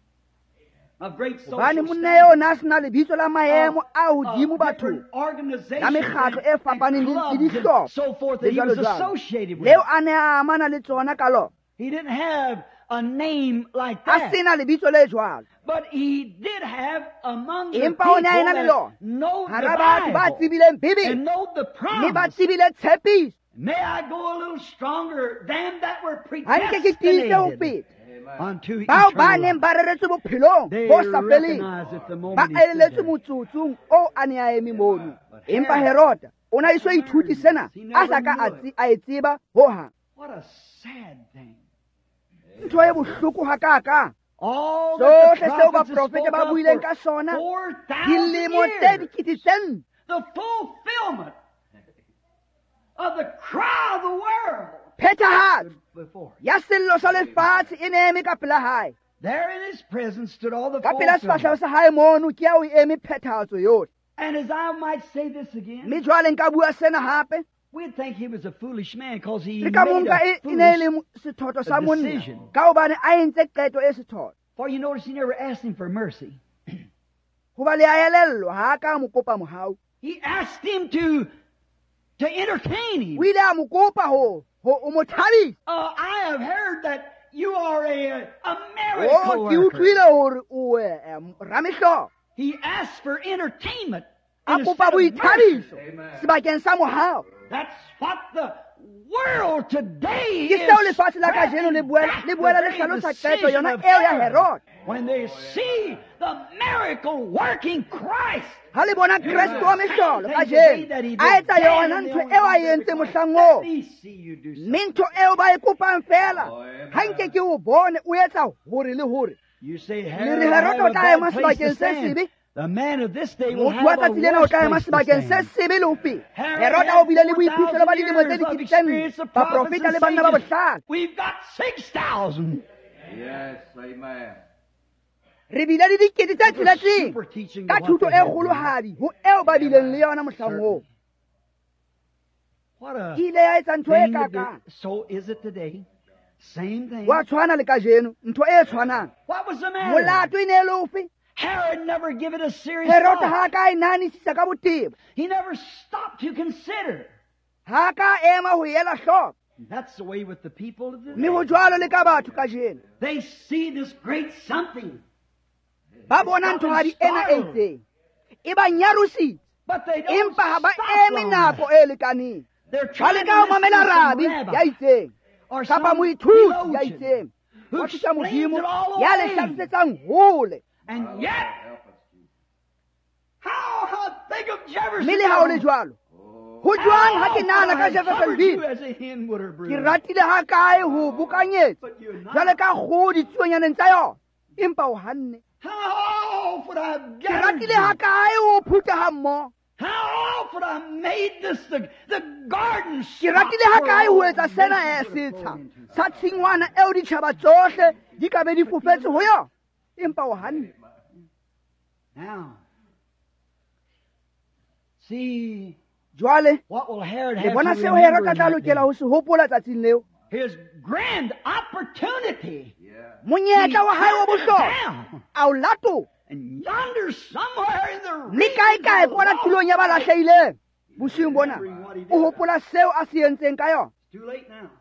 A great social
hobane monna
status.
eo na a sena lebitso la maemo a hodimo bathong
Different organizations
ya mekgatlo e
and
fapaneng le
clubs
dihlopha
and so forth
le
that he was
jwalojwalo.
associated with.
leo a ne a amana le tsona ka lona
He didn't have a name like
a
that.
sena lebitso le jwalo
But he did have among the
empa
people
o ne a ena le
that
lona
know
hara batho
the
ba
Bible
tsibileng bebele
and know the
mme ba
promise.
tsebile tshepiso
May I go a little stronger than that were
ha nke ke tiise ho
predestinated
feta
unto
bao ba
eternal
neng
life.
ba reretswe bophelong
They
bo sa feleng
recognized at the
ba
moment he stood
elelletswe
there.
motsotsong o a ne a eme mono empa Herota o na iso ithuti sena a sa ka a e tseba hohang
What a sad thing.
ntho e bohloko hakakang
All that the
sohle seo
prophets had
baprofeta ba
spoke of
buileng ka
for
sona
4,000
dilemo tse
years.
dikete tse nne
The fulfillment of the cry of the world
phethahatso
before.
ya sello sa lefatshe e ne eme ka pela hae
There in his presence stood all the
ka pela
fulfillment.
sefahleho sa hae mono ke ya o eme phethahatso yohle
And as I might say this again,
mme jwale nka bua sena hape
we'd think he was a foolish man because he
le ka
made
monka
a
e ne e le
foolish...
sethotho sa monna
decision.
ka hobane a entse qeto e sethotho
For you notice he never asked him for mercy.
hoba le a elellwa ha a ka mo kopa mohau
He asked him to entertain him.
o ile a mo kopa o mo thabisa
I have heard that you are a
o
miracle
ke
worker.
utlwile hore o ramehloho
He asked for entertainment
a
instead
kopa
of mercy.
boithabiso sebakeng sa mohau
That's what the world today
ke
is
seo lefatshe la kajeno le
back
boela le
the very
hlalosa qeto
decision
yona
of
eo ya
Herod.
Herod
When they see the miracle working Christ,
ha le bona Kreste wa mehlolo kajeno a etsa yona ntho eo a e entse mohlang oo
let me see you do
mme
something.
ntho eo ba e kopang fela ha nke ke o bone o etsa hore le hore
You say,
le
Herod,
re
will have
Herod o
a
tla
bad
ema
place to
sebakeng se
stand.
sebe
The man of this day will
motho wa
have a
tsatsi lena o
worse
tla ema
place to
sebakeng se
stand.
sebe le ho feta
Herod
Herod
had
o bile le boiphihlelo ba
4,000
dilemo tse
years of
dikete tse nne
experience of prophets
baprofeta le
and
banna ba
sages.
bohlale
We've got 6,000.
Yes, amen.
re bile le dikete tse tsheletseng
Super teaching
ka
of what
thuto
they
e
had.
kgolohadi ho eo ba bileng le yona mohlang oo
What a
e ile ya etsa ntho e
thing to do.
kakang
So is it today. Same thing.
wa tshwana le kajeno ntho e tshwanang
What was the matter?
molato e ne e le ofe
Herod never gave it a serious
Herod
thought.
ha a ka e nahanisisa ka botebo
He never stopped to consider.
ha a ka ema ho ela hloko
That's the way with the people of
mme ho
today.
jwalo le ka batho kajeno
They see this great something,
ba bona nthwadi ena e itseng e ba nyarositse
but they don't
empa ha ba
stop
eme
long
nako
enough.
e lekaneng
They're
ba
trying
leka ho
to listen
mamela
to some
rabi
rabbi
ya itseng
or
kapa
some
moithuti ya
theologian
itseng
who
wa thusa
explains
modimo
it all
ya le
away.
hlalosetsang hole
And yet, how think of Jefferson?
mme le ha o le jwalo ho jwang ha ke nahana ka Jeffersonville
as a hen would her brood.
ke ratile ha kae ho bokanyetsa
But you're not.
jwale ka kgoho ditsuonyaneng tsa yona empa o hanne
How would I have
ke
gathered
ratile ha
you?
kae ho phutha ha mmoho
How would I have made this the garden
ke ratile ha kae ho etsa sena setsha sa tshingwana eo ditjhaba tsohle di ka be di fofetse ho yona empa o hanne
Now, See
jwale
what will Herod
le
have
bona
to
seo Herod
remember
a
in
tla
that
lokela
day?
ho se hopola tsatsing leo,
His grand opportunity.
monyetla wa hae wa bohlokwa
Down.
a o lato
And yonder somewhere in the
mme kae
regions of
bona
the
tulong ya ba
lost,
lahlehileng bosiung bona o hopola seo a se entseng ka yona,
it's too late now.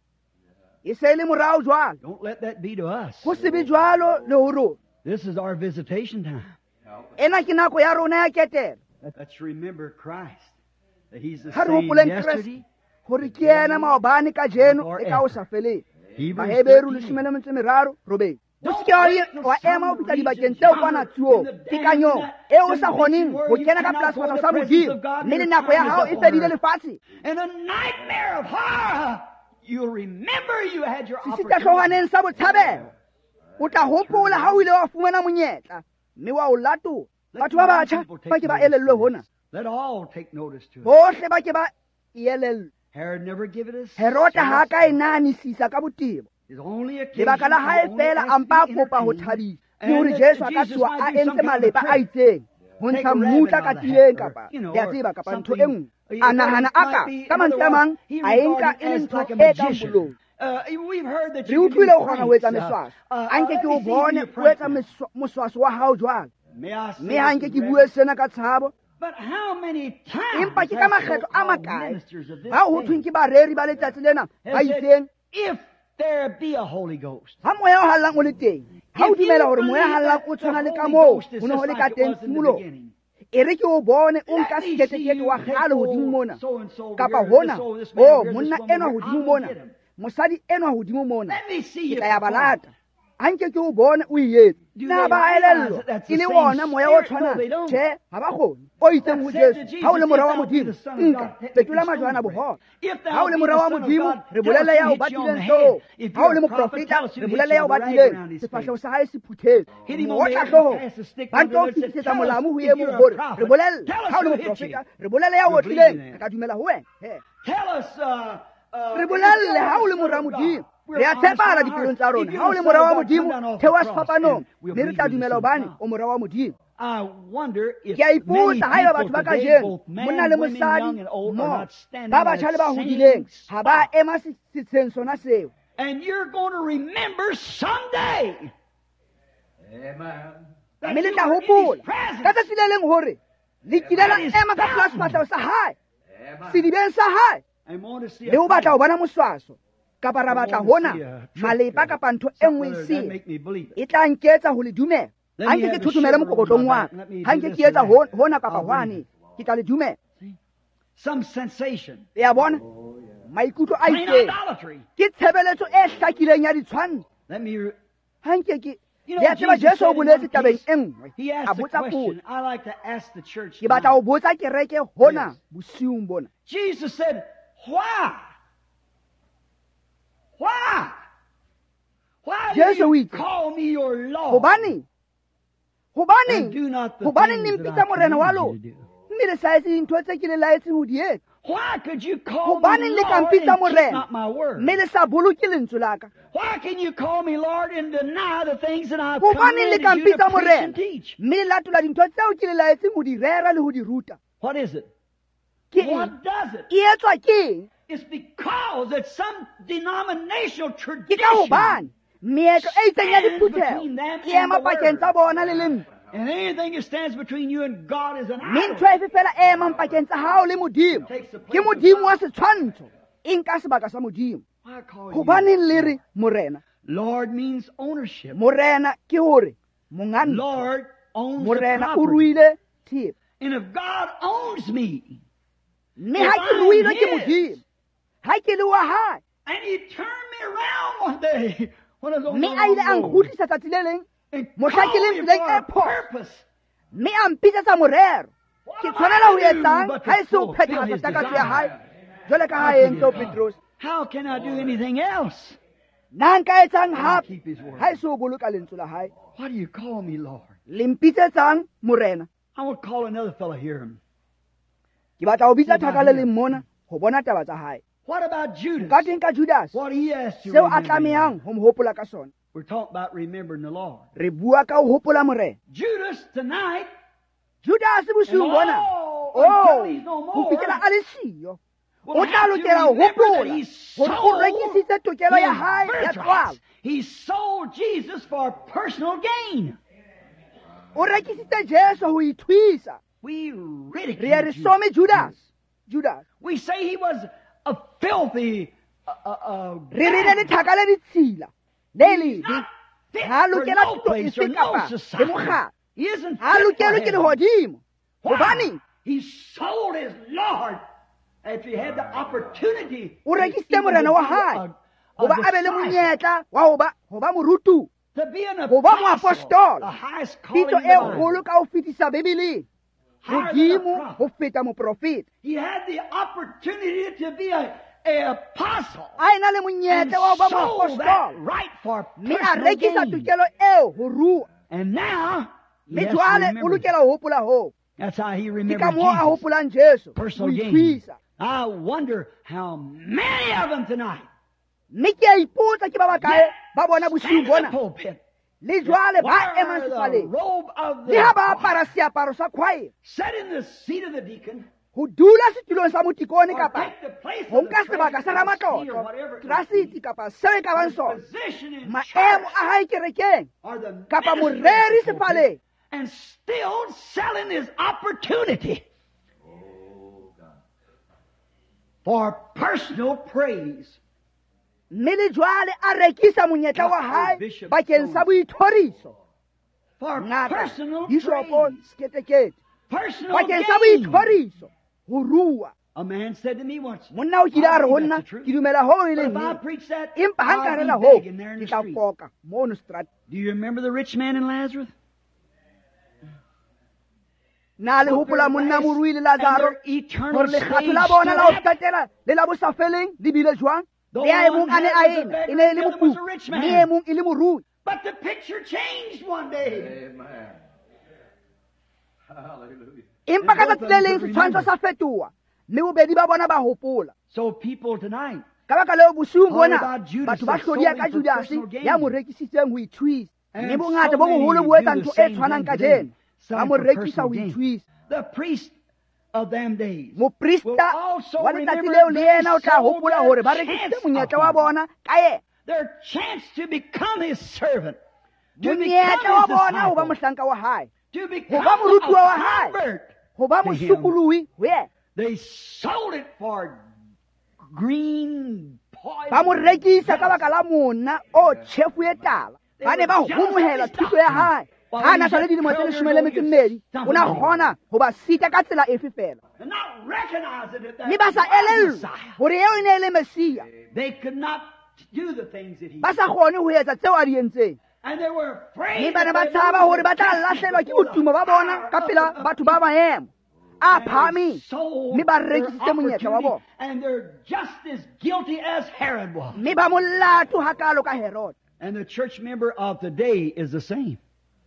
e se le morao jwalo,
Don't let that be to us.
ho se be jwalo le ho rona.
This is our visitation time.
Ena ke nako ya rona ya ketelo,
Let's remember Christ. That He's the
ha re
same
hopoleng
yesterday.
Kreste hore ke yena maobane ka jeno le ka o sa feleng.
Hebrews
Maheberu
13.
13 o se ke wa ema o fihla dibakeng tseo kwana tsuong tekanyong eo o sa kgoneng ho kena ka plasfatao sa modimo, mme le nako ya hao e fedile lefatshe.
In a nightmare of horror, you'll remember you had your opportunity.
Sesitahloohaneng sa botshabelo o tla hopola ha o ile wa fumana monyetla mme wa o latola. Batho ba batjha ba ke ba elellwe hona,
Let all take notice to it.
bohle ba ke ba elellwe.
Herod never given us.
Herota ha ka e nanisisa ka botebo,
His only occasion.
lebaka la hae fela a mpa a kopa ho thabisa ke hore Jesu a ka tsoha a entse malepa a itseng ho ntsha mmutla ka tileng kapa ya tseba kapa ntho e nngwe a nahana ka mantswe a mang a e nka e le ntho e kang boloi.
We've heard that
Re
you can
utlwile
do
o kgona ho etsa
pranks,
meswaso,
a
anke ke o bone o etsa moswaso wa hao jwalo,
May I say
mme ha nke
this
ke
with
bue sena ka tshabo.
But how many times
Empa ke ka
have
makgetlo a
so-called
makae
ministers of this
ha ho
day
thweng ke bareri ba letsatsi lena ba
have said,
itseng
if there be a Holy Ghost,
ha moya o hallang o le teng, ha o dumela hore moya hallang o tshwana le ka moo ho ne ho le ka teng tshimolong, e re ke o bone o nka seketekete wa kgale hodimo mona kapa hona o monna enwa hodimo mona, mosadi enwa hodimo mona,
let me see
ke
you
tla ya
perform.
balata ha nke ke o bone o ietse. Na ba elellwa e le wona moya o tshwanang? Tjhe, ha ba kgone o itseng ho Jesu ha o le morao wa modimo nka fetola majwana boholo. Ha o le morao wa modimo re bolele ya o batileng hlooho, ha o le moprofeta re bolele ya o batileng sefahleho sa hae se phuthetse o tla hlooho ba nto fetisetsa molamu ho ye mong hore re bolelle ha o le moprofeta re bolele ya o otlileng re ka dumela ho wena.
Tell us,
Re bolelle ha o le morao wa modimo, re a tshepala dipelong tsa rona ha o le morao wa modimo thewa sefapanong mme re tla dumela hobane o morao wa modimo.
I wonder if
Ke a
many
ipotsa ha eba batho
people
ba ka
today,
jeno
both
monna
men,
le
women,
mosadi
young and old, are
mo
not standing
ba
on
batjha le ba
that
hodileng
same
ha ba
spot.
ema setsheng sona seo.
And you're going to remember someday
Amen.
that
Mme le
you
tla
were in
hopola
His presence.
ka tsatsi le leng hore le kile la ema ka pela sefahlehong sa hae sedibeng sa hae
And want to see
le
a
ho batla ho
promise.
bona moswaso kapa ra batla
I want to
hona
see a trick
malepa
there.
kapa ntho e
Something
nngwe
that
seo
make me believe it.
e tla nketsa ho le dumela.
Let
Ha
me
nke ke
have the
thothomele
shiver
mokokotlong
on my
wa
back.
ka,
Let me
ha
do
nke
this
ke etsa
and that.
hona kapa
I'll believe
hwane
it.
ke tla le dumela.
Some sensation.
Le a bona maikutlo a
Plain
itseng
idolatry.
ke tshebeletso e hlakileng ya ditshwantsho.
Let me.
Ha nke ke
You know,
le a tseba
Jesus
Jesu
said
o
in
boletse
one
tabeng
case,
e nngwe
he
a
asked the
botsa
question.
potso.
I like to ask the church.
Ke batla
tonight.
ho botsa kereke hona bosiung bona.
Jesus said, "Why? Why? Why
Jesu
do
o
you
itse,
call me your Lord
Hobaneng?
and
Hobaneng?
do not the
Hobaneng le
things that
mpitsa
I
morena wa
command you
lona?
to do?
Mme le sa etse dintho tse ke le laetseng ho di etsa.
Why could you call
Hobaneng
me
le ka
Lord
mpitsa
and keep
morena
not my word?
mme le sa boloke lentswe la ka?
Why can you call me Lord and deny the things that I've
Hobaneng le ka
commanded you to
mpitsa
preach
morena
and teach?
mme le latola dintho tseo ke le laetseng ho di rera le ho di ruta?
What is it?
Ke eng?
What does it?
E etswa ke eng?
It's because it's some denominational
Ke ka
tradition.
hobane meetlo e itseng ya diphuthelo e ema pakeng tsa bona le lentswe.
And anything that stands between you and God is an
Mme
idol.
ntho efe fela e emang pakeng tsa hao le modimo ke modimo wa setshwantsho e nka sebaka sa modimo.
Why call you
Hobaneng le re morena?
Lord means ownership.
Morena ke hore monga ntho.
Lord owns the
Morena o
property.
ruile thepa.
And if God owns me,
Mme ha ke ruilwe ke modimo, ha ke le wa hae,
and He turned me around one day when I was on
mme
the
a ile a
wrong road,
nkgutlisa tsatsi le leng,
and
mohla ke
called
le
me
tseleng
for
e
a
phoso,
purpose.
mme a mpitsetsa morero. Ke tshwanela ho etsang
But to
ha e se ho
fulfill
phethahatsa
his
takatso ya
desire.
hae jwale ka ha e entse ho Petrus.
How can I do anything else?
Na nka etsang hape
Keep his word.
ha e se ho boloka lentswe la hae?
Why do you call me Lord?
Le mpitsetsang morena.
I want to call another fellow here.
Ke batla ho bitsa thaka le leng mona ho bona taba tsa hae.
What about Judas?
Ka teng ka Judas,
What he has to
seo a
remember.
tlamehang ho mo hopola ka sona.
We're talking about remembering the Lord.
Re bua ka ho hopola morena.
Judas tonight,
Judas
and
bosiung bona
all
oh
until he's no
go
more,
fitlhela a le siyo
will
o tla
have to
lokela ho
remember that
hopola
he
gore o
sold
rekisitse tokelo ya
his
hae ya
birthright.
tswalo
He sold Jesus for personal gain.
o rekisitse Jesu ho ithwisa
We
re ye
ridicule
re
you.
some Judas
We say he was a filthy,
re re le thaka le ditshila le
he's
lebe
not fit
ha
for
lokela
no
thuto
place or
efe
no
kapa le
society.
mogala
He isn't
ha
fit for
lokelwe ke
heaven.
lehodimo
Why?
gobane
He sold his Lord. If he had the opportunity,
o rekisitse
even to
morena wa
be
hae
a
goba a be le
disciple,
monyetla wa go ba morutu
to be an
go ba
apostle,
moapostole
the highest calling
pitso
in
e
the Bible.
kgolo ka ho fetisa bebeleng
Higher than a
godimo
prophet.
go feta moprofeta
He had the opportunity to be a apostle
a ena le
and
monyetla wa ho ba
sold that
moapostole
right for
mme a
personal
rekisa
gain.
tokelo eo ho rua
And now he
mme
has to
jwale o
remember.
lokela ho hopola ho
That's how he
ke ka
remembered
moo a
Jesus.
hopolang Jesu
Personal
ho
gain.
ithwisa
I wonder how many of them tonight
mme ke a ipotsa ke ba bakae ba bona bosiung
stand in the
bona
pulpit,
le jwale ba emang
wear the
sefaleng
robe of
le ha ba
the
apara seaparo sa khwaere
sit in the seat of the deacon,
ho dula setulong sa motikone
or
kapa
take the place
ho
of the
nka sebaka sa
treasurer, or
ramatlotlo
whatever it may
trasiti
be,
kapa seo e ka bang
his
sona
position in
maemo
church,
a hae kerekeng
or the
kapa
ministry
moreri
of the pulpit,
sefaleng
and still selling his opportunity for personal praise.
mme le jwale a rekisa monyetla wa hae
Bishop
bakeng sa boithoriso
For
ngaka
personal
bishopo
praise.
seketekete
Personal
bakeng sa
gain.
boithoriso ho rua
A man said to me once,
monna o kile a re ho
I believe
nna
that's the truth.
ke dumela ho e
But
le
if I
nnete
preach that,
empa ha nka
I'll
rela
be
ho
begging there in
ke
the
tla
street.
koka mono strat
Do you remember the rich man in Lazarus?
na le hopola monna morui le Lazaro
And their eternal
gore lekgatho
stage
la bona la ho
stood up.
qetela le la bosafeleng le bile jwang
The
le a
one
emong a ne a
had was a
ena
beggar
e ne e
and
le
the other was a
mokopi
rich
mme
man.
emong e le morui
But the picture changed one day.
Amen. Hallelujah.
empa ka
And both
tsatsi
of
le
them
leng
could
setshwantsho sa fetoha mme bobedi ba bona ba hopola
So people tonight,
ka baka leo bosiung
All
bona
about Judas
batho ba
that
hlodia
sold
ka
him for
Judase
personal gain.
ya mo rekisitseng ho ithwisa
And
mme bongata
so
bo
many
boholo bo
do
etsa
the
ntho e
same
tshwanang
thing
ka
today,
jeno
selling
ba mo
for
rekisa
personal
ho
gain.
ithwisa
the priest of them days will
moprista
also
wa letsatsi
remember
leo le
they
yena o tla
sold
hopola
their
hore ba
chance
rekisitse monyetla wa
upon him.
bona ka yena
Their chance to become his servant, to
monyetla wa
become
bona ho ba
his disciple,
mohlanka wa hae
to
ho
become
ba morutuwa wa
a
hae
convert.
ho ba
to him.
mosupului ho yena
They sold it for green poison.
ba mo rekisa ka baka la monna o tjhefu e tala ba ne ba homohela thuto ya hae ha na sa le dilemo tse 12 o na kgona ho ba sita ka tsela efe fela
And not recognizing that
mme
that
ba sa
was
elellwe
Messiah.
hore eo e ne e le mesia
They could not do the things that he
ba
did.
sa kgone ho etsa tseo a di entseng
And they were afraid
mme ba ne
that
ba
they
tshaba
lose
hore
their
ba tla
justice
lahlehelwa ke
before the
botumo ba bona
power
ka
of
pela
the
batho ba maemo a
And they
phahameng
sold
mme ba
their
rekisitse monyetla wa
opportunity,
bona
and they're just as guilty as Herod was.
mme ba molato hakalo ka Herod
And the church member of today is the same.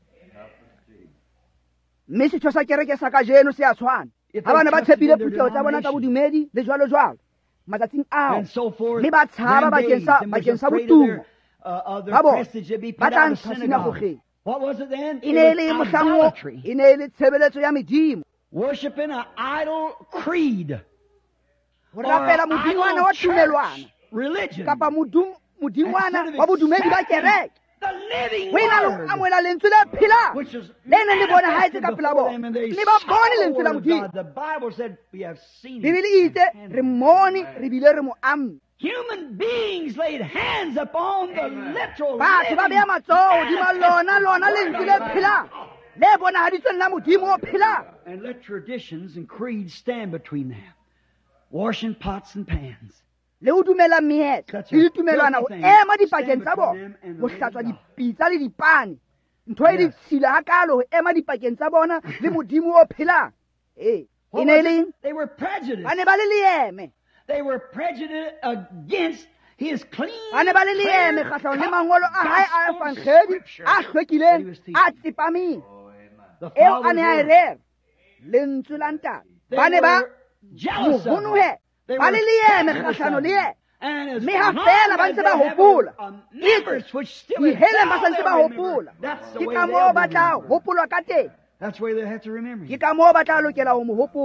mme setho sa kereke sa ka jeno se a tshwana
If
ha ba ne ba
they
tshepile
trusted in their
phuthego tsa bona tsa bodumedi le jwalo jwalo matsatsing ao
And so forth.
mme ba tshaba bakeng sa botumo
Of their
ba bona
prestige to be
ba
put
tla
out of
ntsha
synagogue.
sinagogeng
What was it then?
e ne e le
It was
mohlango
idolatry.
e ne e le tshebeletso ya medimo
Worshipping an idol creed.
ho
Or
rapela
an
modingwana
idol
wa
church
tumelwana
religion.
kapa modingwana
Instead of
wa bodumedi ba
accepting
kereke
the living
ho ena le
word,
ho amohela lentswe le phelang
which is
le neng le bona haetse
manifested
ka pela
before
bona
them, and they
mme ba bone
saw the
lentswe la
word of
modimo
God. The Bible said, we have seen
bibele
it.
itse re mmone re bile re mo amme
Human beings laid hands upon the literal
batho ba beya
living
matsoho hodima lona lentswe le phelang le bonahaditsweng la modimo o phelang
and let traditions and creeds stand between them. Washing pots and pans.
le ho dumela meetlo
Such
le
a
ditumelwana ho
filthy thing.
ema dipakeng tsa
Stand
bona
between them and the
ho
living
hlatswa
God.
dipitsa le dipane ntho e
Yes.
ditshila hakalo ho ema dipakeng tsa bona le modimo o phelang e
What
ne e
was
leng
it? They were prejudiced.
ba ne ba le leeme
They were prejudiced against his clean,
ba ne ba le leeme
clear
kgahlano le
cut
mangolo a hae a
gospel
fankgedi
scripture
a
that he
hlwekileng
was teaching.
a tsepameng
Oh, amen.
The
eo a
Father's
ne a e
word.
rera lentswe la ntate
They
ba ne ba
were jealous of
mohonohe
him. They
ba
were
le leeme
prejudiced
kgahlano
of
le
him.
ena
And as
mme ha
long
fela ba
as
ntse
they
ba
have
hopola
a members which still
di
is
hele ba
now
santse
they
ba
remember.
hopola
That's the
ke
way
ka
they'll
moo
be
ba tla
remembered.
hopolwa ka teng
That's the way they have to remember
ke
you.
ka moo ba tla lokela ho mo hopola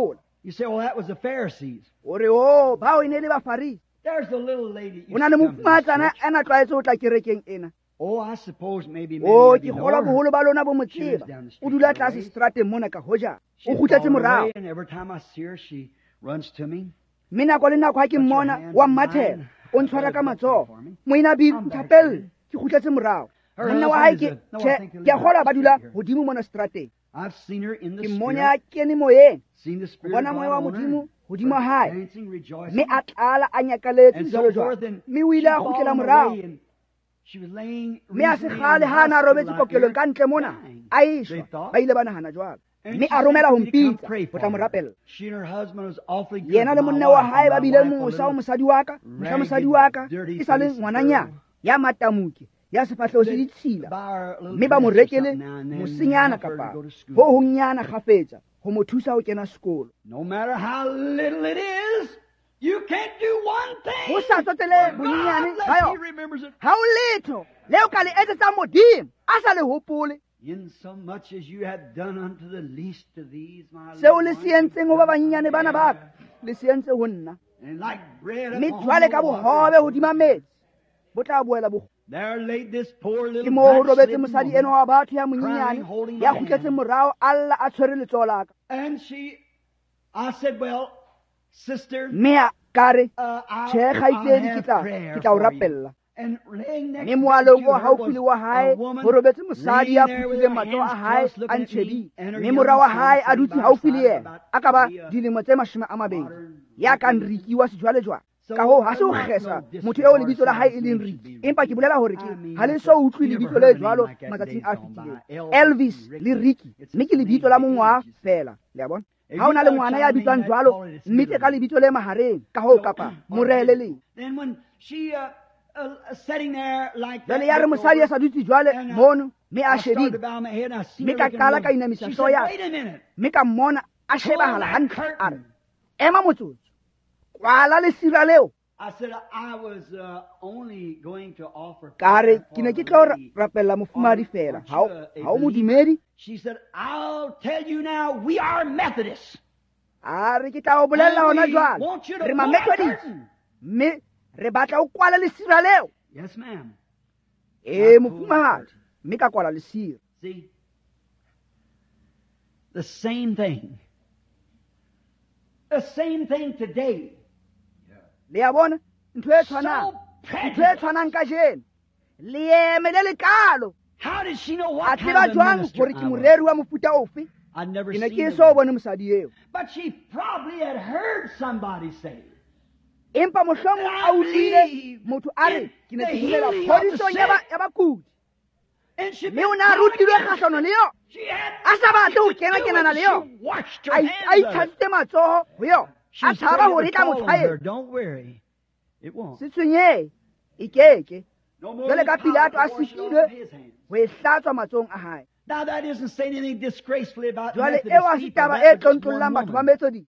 You say, well, that was the Pharisees.
o re o bao e ne le bafarisi
There's the little lady.
o na le mofumatsana a na tlwaetse o tla kerekeng ena
Oh, I suppose maybe
o
many of
ke
you know
kgolwa
her.
boholo ba lona bo mo
She lives
tseba
down the street
o dula
right
tlase
away.
strateng mona ka hoja
She's
o kgutletse
fallen
morao
away, and every time I see her, she runs to me.
mme nako le nako ha ke mmona wa mmathela o ntshwara ka matsogo moina bi nthapelle ke kgutletse morao monna wa hae ke a kgolwa ba dula hodimo mona strateng
I've seen her in the
ke
spirit,
mmonya kene moyeng
seen the
go
spirit
bona
of
moya
God
wa
on
modimo
her,
hodimo hae
dancing, rejoicing,
mme a tlala a nyakaletse
and so
jalo
forth.
jwalo
And
mme o ile
she'd
a kgutlela
fallen
morao
away, and she was laying
mme a
recently
segale
in the
ha a na
hospital
robetse
out
kokelong
there,
ka ntle mona
dying.
a
They
eshwa
thought.
ba ile ba nagana jwalo
And
mme
she
a
said
romela
to
ho
me to come
mpitsa
pray
go
for
tla mo
her.
rapella
She and her husband was awfully good.
yena le
to my
monna wa
wife,
hae
and
ba
my
bile
wife, a
mosa
little
o mosadi wa ka mohla mosadi wa ka
dirty
e sa le
faced
ngwananyana
girl.
ya matamuke ya sefatlhego se ditshila
Buy her a little
mme ba mo
dress or
rekele
something now and then,
mosenyana
help her to
kapa
go to school.
ho hongnyana kgafetsa go mo thusa ho kena sekolo
No matter how little it is, you can't do one thing.
ho sa tsotlele bonyenyane
God,
ba
unless
yo
He remembers it.
ha o letho leo ka le etsetsang modimo a sa le hopole
In so much as you have done unto the least of these, my
seo
little
le
ones,
sientseng ho ba banyenyane bana ba ka le sientse ho nna
and like bread
mme
upon
jwale
the
ka
water,
bohobe hodima metsi bo tla boela bo
there laid this poor
ke
little
moo ho robetse
backslidden
mosadi
woman,
eno wa batho ya monyenyane
holding
ya
my
kgutletse
hand.
morao alla a tshwere letsoho la ka
And I said, well, sister,
mme a ka re
I'll
tjhe kgaitsedi
have
ke tla
prayer
o
for you.
rapella
And laying next
mme
to
moalong o
her
haufi le wa
was
hae
a woman
ho robetse mosadi ya
laying there with
phuthileng
her
matsoho a
hands
hae
crossed
a
looking at me,
ntjhebile
and her
mme
young
mora wa
son
hae a
sitting
dutse
by her
haufi le
side
yena
about
a ka ba
to be a
dilemo tse 20
modern
ya ka nriki wa sejwalejwale ka hoo ha se ho kgesa motho eo lebitso la hae e leng riki empa ke bolela hore ke ha le so utlwe lebitso le jwalo matsatsing a fetileng Elvis le Ricky mme ke lebitso la mongwa fela le a bona ha o na le ngwana ya bitswang jwalo mmitse ka lebitso le mahareng ka hoo kapa morele leng
Then when she sitting there like
jwale
that,
ya re
looked
mosadi
over,
ya sa dutse jwale
and,
mono mme a
I started to
shebile
bow my head, and I seen
mme
her
ka
looking
qala
real-
ka inamisa
She
hlooho
said,
ya
wait a minute.
mme ka mmona a shebahala
that
hantle a re
curtain.
ema motsotso kwala lesira leo
I said, I was only going to offer
ka re
prayer
ke ne
for
ke
the
tlo
lady.
rapella mofumadi fela
Aren't
ha o
you a
ha o
believer?
modumedi
She said, I'll tell you now, we are Methodists.
a re ke tla o bolella
And
hona
we
jwale
want you to
re
pull that
mamethodisi
curtain.
mme re batla o kwala lesira leo
Yes, ma'am.
ee mofumahadi mme ka kwala lesira
See? The same thing. The same thing today.
le ya bona ntho e
So
tshwanang ntho e
prejudiced.
tshwanang ka jeno leeme le lekalo
How did she know
a
what
tseba
kind of a
jwang
minister
gore ke
I was?
moreri wa mofuta ofe
I'd never
ke ne
seen
ke
it.
so o bone mosadi eo
But she probably had heard somebody say,
empa mohlomong a utlwile motho a re ke ne ke bulela phodisong ya bakudi
and she
mme o ne a rutilwe kgahlano le yo
She had
a sa batle ho kena le yo
She washed her
a
hands of it.
itshaditse matsoho ho yo
She
a tshaba hore e tla mo
fall on her.
tshwaetsa
Don't worry. It won't.
se tshwenyehe e keke
No more
jwale ka
than
Pilato a
power to wash it off
sekilwe
of his hands.
ho e hlatswa matsohong a hae
Now that isn't saying anything disgracefully about
jwale
Methodist
eo a se
people.
taba
That
e
was just one
tlontlollang batho ba
woman.
Methodist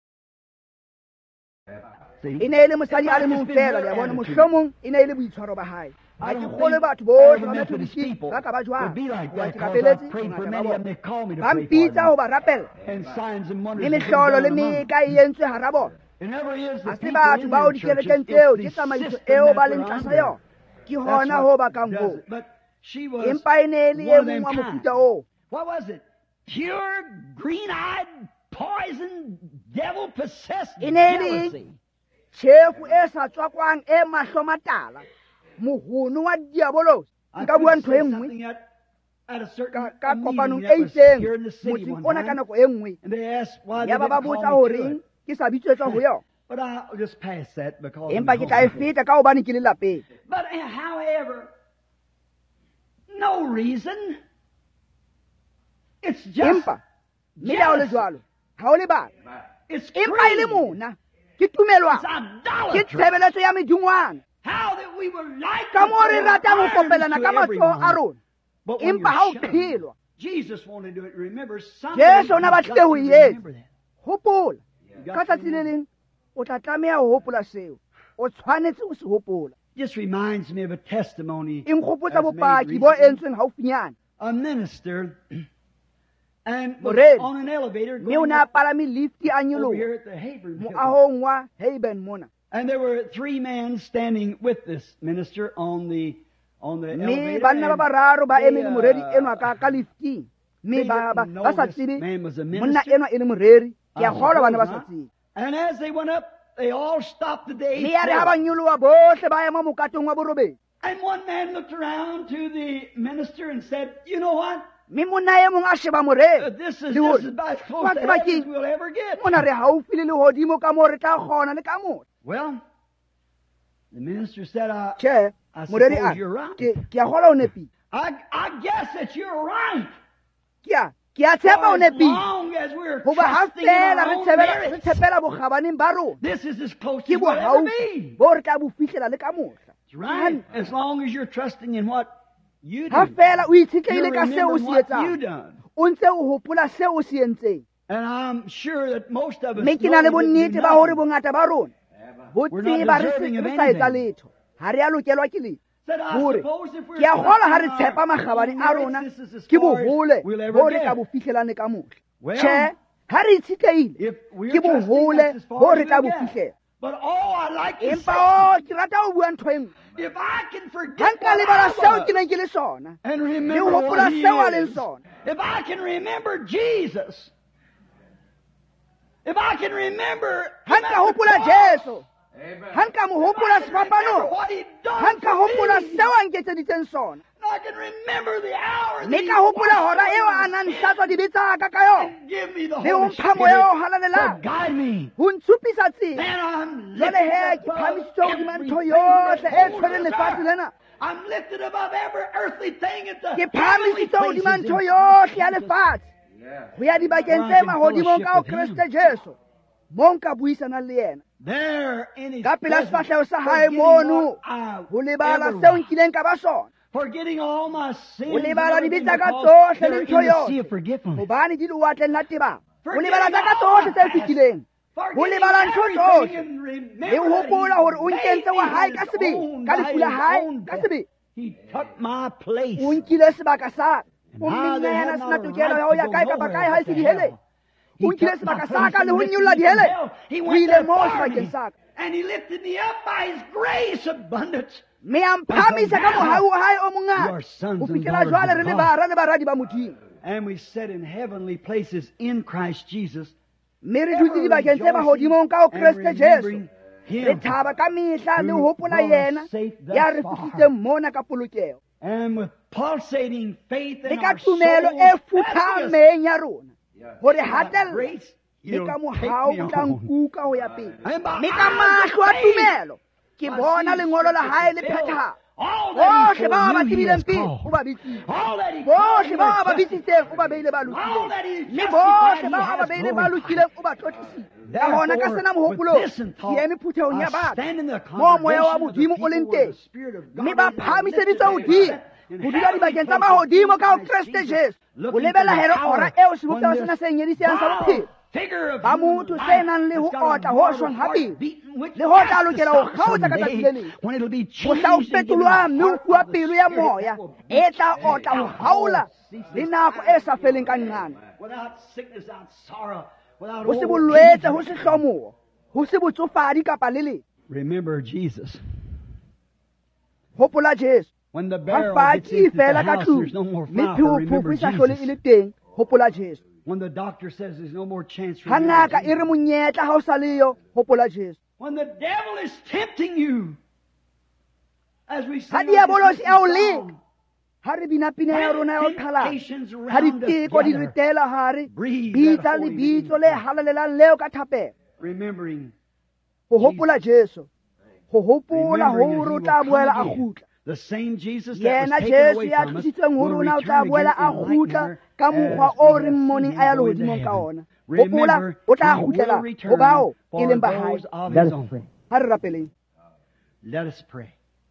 See?
e ne e le mosadi a le mong fela le ya bona mohlomong e ne e le boitshwaro ba hae
I
ha ke
don't
kgole
think
batho
all
bohle
the
ba
Methodist
Methodist
people
ba ka ba jwang
would be like
Wa
that,
ke
'cause
rapeletse
I've prayed
bongata
for
ba
many of them.
bona.
They called me to
ba
pray for
mpitsa
them.
ho ba rapela
And signs and wonders
mme
have been
mehlolo
done
le
among them.
meka e entswe hara bona
It never is the
ha se
people
batho
in
bao
their churches.
dikerekeng tseo ke
It's the
tsamaiso
system
eo
that
ba
we're
leng tlasa
under.
yona ke
That's
hona
what
ho bakang
does
hoo
it. But she was
empa e ne e le
one
e
of them
mong wa
kind.
mofuta oo
What was it? Pure, green-eyed, poison, devil-possessed
e ne e le
jealousy.
tjhefu e sa tswakwang e mahlo matala mohono wa diabolosi
I
nka bua
could
ntho e
say
nngwe
something at a certain
ka
meeting
kopanong
that
e
was
itseng
here in the city
motseng
one
ona ka
time.
nako e nngwe
And they asked why they
ya ba ba
didn't
botsa
call me to
horeng
it.
ke sa bitsetswa ho yona
But I'll just pass that because
empa
I'm
ke tla e
home.
feta ka hobane ke le lapeng
But however, no reason. It's just
empa mme le ha o le jwalo ha o lebaka
it's
empa e le
greed.
mona ke tumelwang
It's
ke
idolatry.
tshebeletso ya medungwana
How that we would like
ka
to
mo re
put
ratang ho
irons
kopelana
to
ka matsoho a
everyone.
rona
But when
empa ha o
you're shunned,
phelwa
Jesus wanted to do it. Remember,
Jesu o ne a batlile ho e etsa
remember that.
hopola
You
ka
got to
tsatsi le
remember.
leng o tla tlameha ho hopola seo o tshwanetse o se hopola
Just reminds me of a testimony
e nkgopotsa
that's made
bopaki bo
recently.
entsweng haufinyana
A minister and was
Moredi.
on an elevator
mme o
going
ne a
up
palame lifti a
over
nyologa
here at the Hayburn Building.
moahong wa Hayburn mona.
And there were 3 men standing with this minister on the
mme
elevator.
banna ba
and
bararo ba
they,
eme le moredi enwa ka lifting.
they
mme ba
didn't know
sa
this
tsebe
man was a
monna
minister.
enwa e le moreri. Ke a
I
kgolwa bana ba
suppose
sa
not.
tsebe.
And as they went up, they all stopped at the 8th
mme ya re ha ba
floor.
nyologa bohle ba ema mokatong wa borobedi.
And one man looked around to the minister and said, "You know what?
mme monna e mong a sheba moredi.
This is
Le hore,
just about as close
wa
to
tseba
heaven as
keng?
we'll ever get."
mona re haufi le lehodimo ka moo re tla kgona le ka moo.
Well, the minister said,
Tjhe,
I
moredi
suppose
a
you're right.
ke a kgolwa o nepile.
I guess that you're right.
ke a tshepa o
For as
nepile.
long as we're
Hoba ha
trusting in
fela
our
re
own
tshepela
merits,
bokgabaneng ba rona.
this is as close
Ke
as
bo
we'll ever
haufi
be.
bo re tla bo fihlela le ka mohla.
That's right. As long as you're trusting in what you
Ha
do.
fela o
You
itshetlehile ka seo o
remember
se
what you
etsang.
done.
O ntse o hopola seo o se entseng.
And I'm sure that most of us
mme ke
know
na le
we didn't do
bonnete ba hore
nothing.
bongata ba rona bo
We're not
tseba
deserving of
re sa etsa
anything.
letho. Ha re a lokelwa ke letho.
Said, I
Hore,
suppose if we're
ke a kgolwa ha re
trusting
tshepa
our
makgabane
own
a rona
merits, this is as
ke
far as
bohole
we'll ever
bo re tla
get.
bo fihlelane ka mohla.
Well,
Tjhe, ha re itshetlehile
If we're
ke
trusting,
bohole
that's as
bo
far
re
as
tla
we'll
bo
get.
fihlela.
But all I like to
Empa
say,
ke rata ho bua ntho e nngwe.
if I can
Ha
forget
nka
what
lebala
I
seo ke
was
neng ke le sona
and
le
remember
ho hopola
what He
seo a leng
is,
sona.
if I can remember Jesus, if I can remember
Ha
Him
nka
at the
hopola
cross,
Jesu,
Amen.
ha nka mo
if I
hopola
can remember
sefapanong,
what He
ha
done
nka
for
hopola
me,
seo a nketseditseng sona,
and I can remember the hour that
mme
He
ka hopola hora eo a
washed
nang
me
hlatswa dibe tsa ka ka yona,
and give me the
le ho
Holy
mpha moya o
Spirit to
halalelang
guide me.
ho ntshupisa tsela.
Then I'm
Jwale
lifted
he ke
above
phamisitswe hodima ntho
everything
yohle
that
e
holds
tshwereng
us
lefatshe
up.
lena.
I'm lifted above every earthly thing at the
Ke
heavenly
phamisitswe hodima
places
ntho
in
yohle ya
Christ Jesus.
lefatshe
Yeah.
ho ya dibakeng
Where I
tse
can
mahodimong ka ho
fellowship with
Kriste Jesu mo nka buisanang le yena.
There in His
Ka pela
presence,
sefahleho sa hae
forgetting
mono
what I
ho lebala
ever
seo
was,
nkileng ka ba sona,
forgetting all my sins
ho
and
lebala
everything
dibe tsa ka
because
tsohle
they're
le
in
ntho
the sea
yohle
of forgetfulness.
hobane di lewatleng la tebang, ho
Forgetting
lebala tsa ka
all
tsohle tse
past,
fetileng, ho
forgetting
lebala ntho
everything
tsohle,
and
le
remember
ho
that
hopola hore o
He
nkentse
made
wa
me
hae
His
ka sebele,
own
ka
by
lefu la
His
hae
own
ka
death.
sebele.
He took my place.
O nkile sebaka sa
And
o
now
mme
they
yena
have
sena
not a
tokelo ya ho
right
ya
to
kae
go
kapa kae
nowhere
ha e
but
se
to
diheleng.
hell.
O
He
nkile
took my
sebaka
place
sa ka
and
le ho
lifted
nyolla
me from
diheleng.
hell. He
O
went
ile
there
moo
for
sebakeng
me.
sa ka,
And He lifted me up by His grace abundance.
mme a mphamisa ka mohau wa hae o
You are
mongata
sons
ho
and
fihlela
daughters
jwale
of
re le
God.
bara le baradi ba Modimo.
And we sit in heavenly places in Christ Jesus,
Mme re
ever
dutse dibakeng tse
rejoicing
mahodimong ka ho
and
Kriste Jesu.
remembering
Re
Him
thaba ka mehla le ho
who
hopola
brought us
yena
safe thus
ya re
far.
fihlitseng mona ka polokeho,
and with pulsating faith
le
in
ka
our souls,
tumelo e
helping us
futhameng ya rona hore
by
hatella
grace,
le
He'll
ka
take
mohau
me
o tla
on.
nkuka ho ya pele.
And by
Mme ka
eyes
mahlo
of
a
faith,
tumelo ke
I
bona
see
lengolo la hae le
Scripture fulfilled.
phethahala.
All that He
Bohle bao a ba
foreknew, He has
tsebileng pele o
called.
ba bitsitse,
All that He called, He
bohle bao a ba
has justified.
bitsitseng o ba beile ba
All
lokileng,
that He
mme
justified,
bohle
He
bao a ba
has
beile ba
glorified.
lokileng o ba thotlisitse. Ka hona ka sena
Therefore, with
mohopolong
this in
ke
thought,
eme phuthehong ya
I
batho
stand in the
moo moya wa
congregation of the
Modimo o
people
leng
where
teng,
the Spirit of
mme
God
ba
is, and
phahamiseditswe
lifted
hodimo
up in
ho dula
heavenly
dibakeng tsa
places
mahodimo
in
ka ho
Christ
Kriste
Jesus,
Jesu, ho
looking for
lebela
the
here
hour
ora eo sebopego
when
sena
this
se nyedisang sa
vile
bophelo
figure of
ba
human
motho se
life
nang le ho
has got a
otla ho
mortal
shwang ha
heart
pele
beating which
le ho
has
tla
to
lokela ho
stop
kgaotsa ka tsatsi le
someday
leng.
when it'll be
Ho tla ho
changed and given
fetolwa
a
mme ho
heart
fuwa
of the
pelo ya
Spirit
moya
that will
e
beat
tla otla ho haola le nako e sa feleng ka nqane,
without sickness, without sorrow, without
ho se
old
bolwetse, ho
age.
se hlomoho, ho se botsofadi kapa le leng.
Remember Jesus.
Hopola Jesu.
When the
Ha
barrel gets
fati
into the
fela ka
house,
tlung
there's no more
mme
flour. Remember
phefo e sa hlole e
Jesus.
le teng, hopola Jesu.
When the doctor says there's no more chance for
Ha
you,
ngaka e re monyetla ha o sa leyo, hopola Jesu.
when the devil is tempting you, as we
Ha
sing
diabolosi a o
our
leka, ha re bina pina ya rona ya ho qhalana,
temptations
ha
round us
diteko di
gather,
ritela hare,
breathe
bitsa
that holy
lebitso
name.
le halalelang leo ka thapelo,
remembering
ho hopola Jesu, ho hopola
remembering
hore o
that
tla
he will
boela a
come again.
kgutla.
The same Jesus that was
Yena
taken
Jesu
away
ya
from us
tlisitsweng ho
will
rona o tla
return
boela
again
a
in like
kgutla
manner
ka
as
mokgwa
we
o
have
re
seen
mmoneng
him
a ya
go into
lehodimong ka
heaven.
ona. Hopola
Remember,
o tla
he
kgutlela
will
ho bao
return
e leng
for
ba hae.
those of
Let
his
us
own.
pray. Ha re rapeleng.
Let us pray.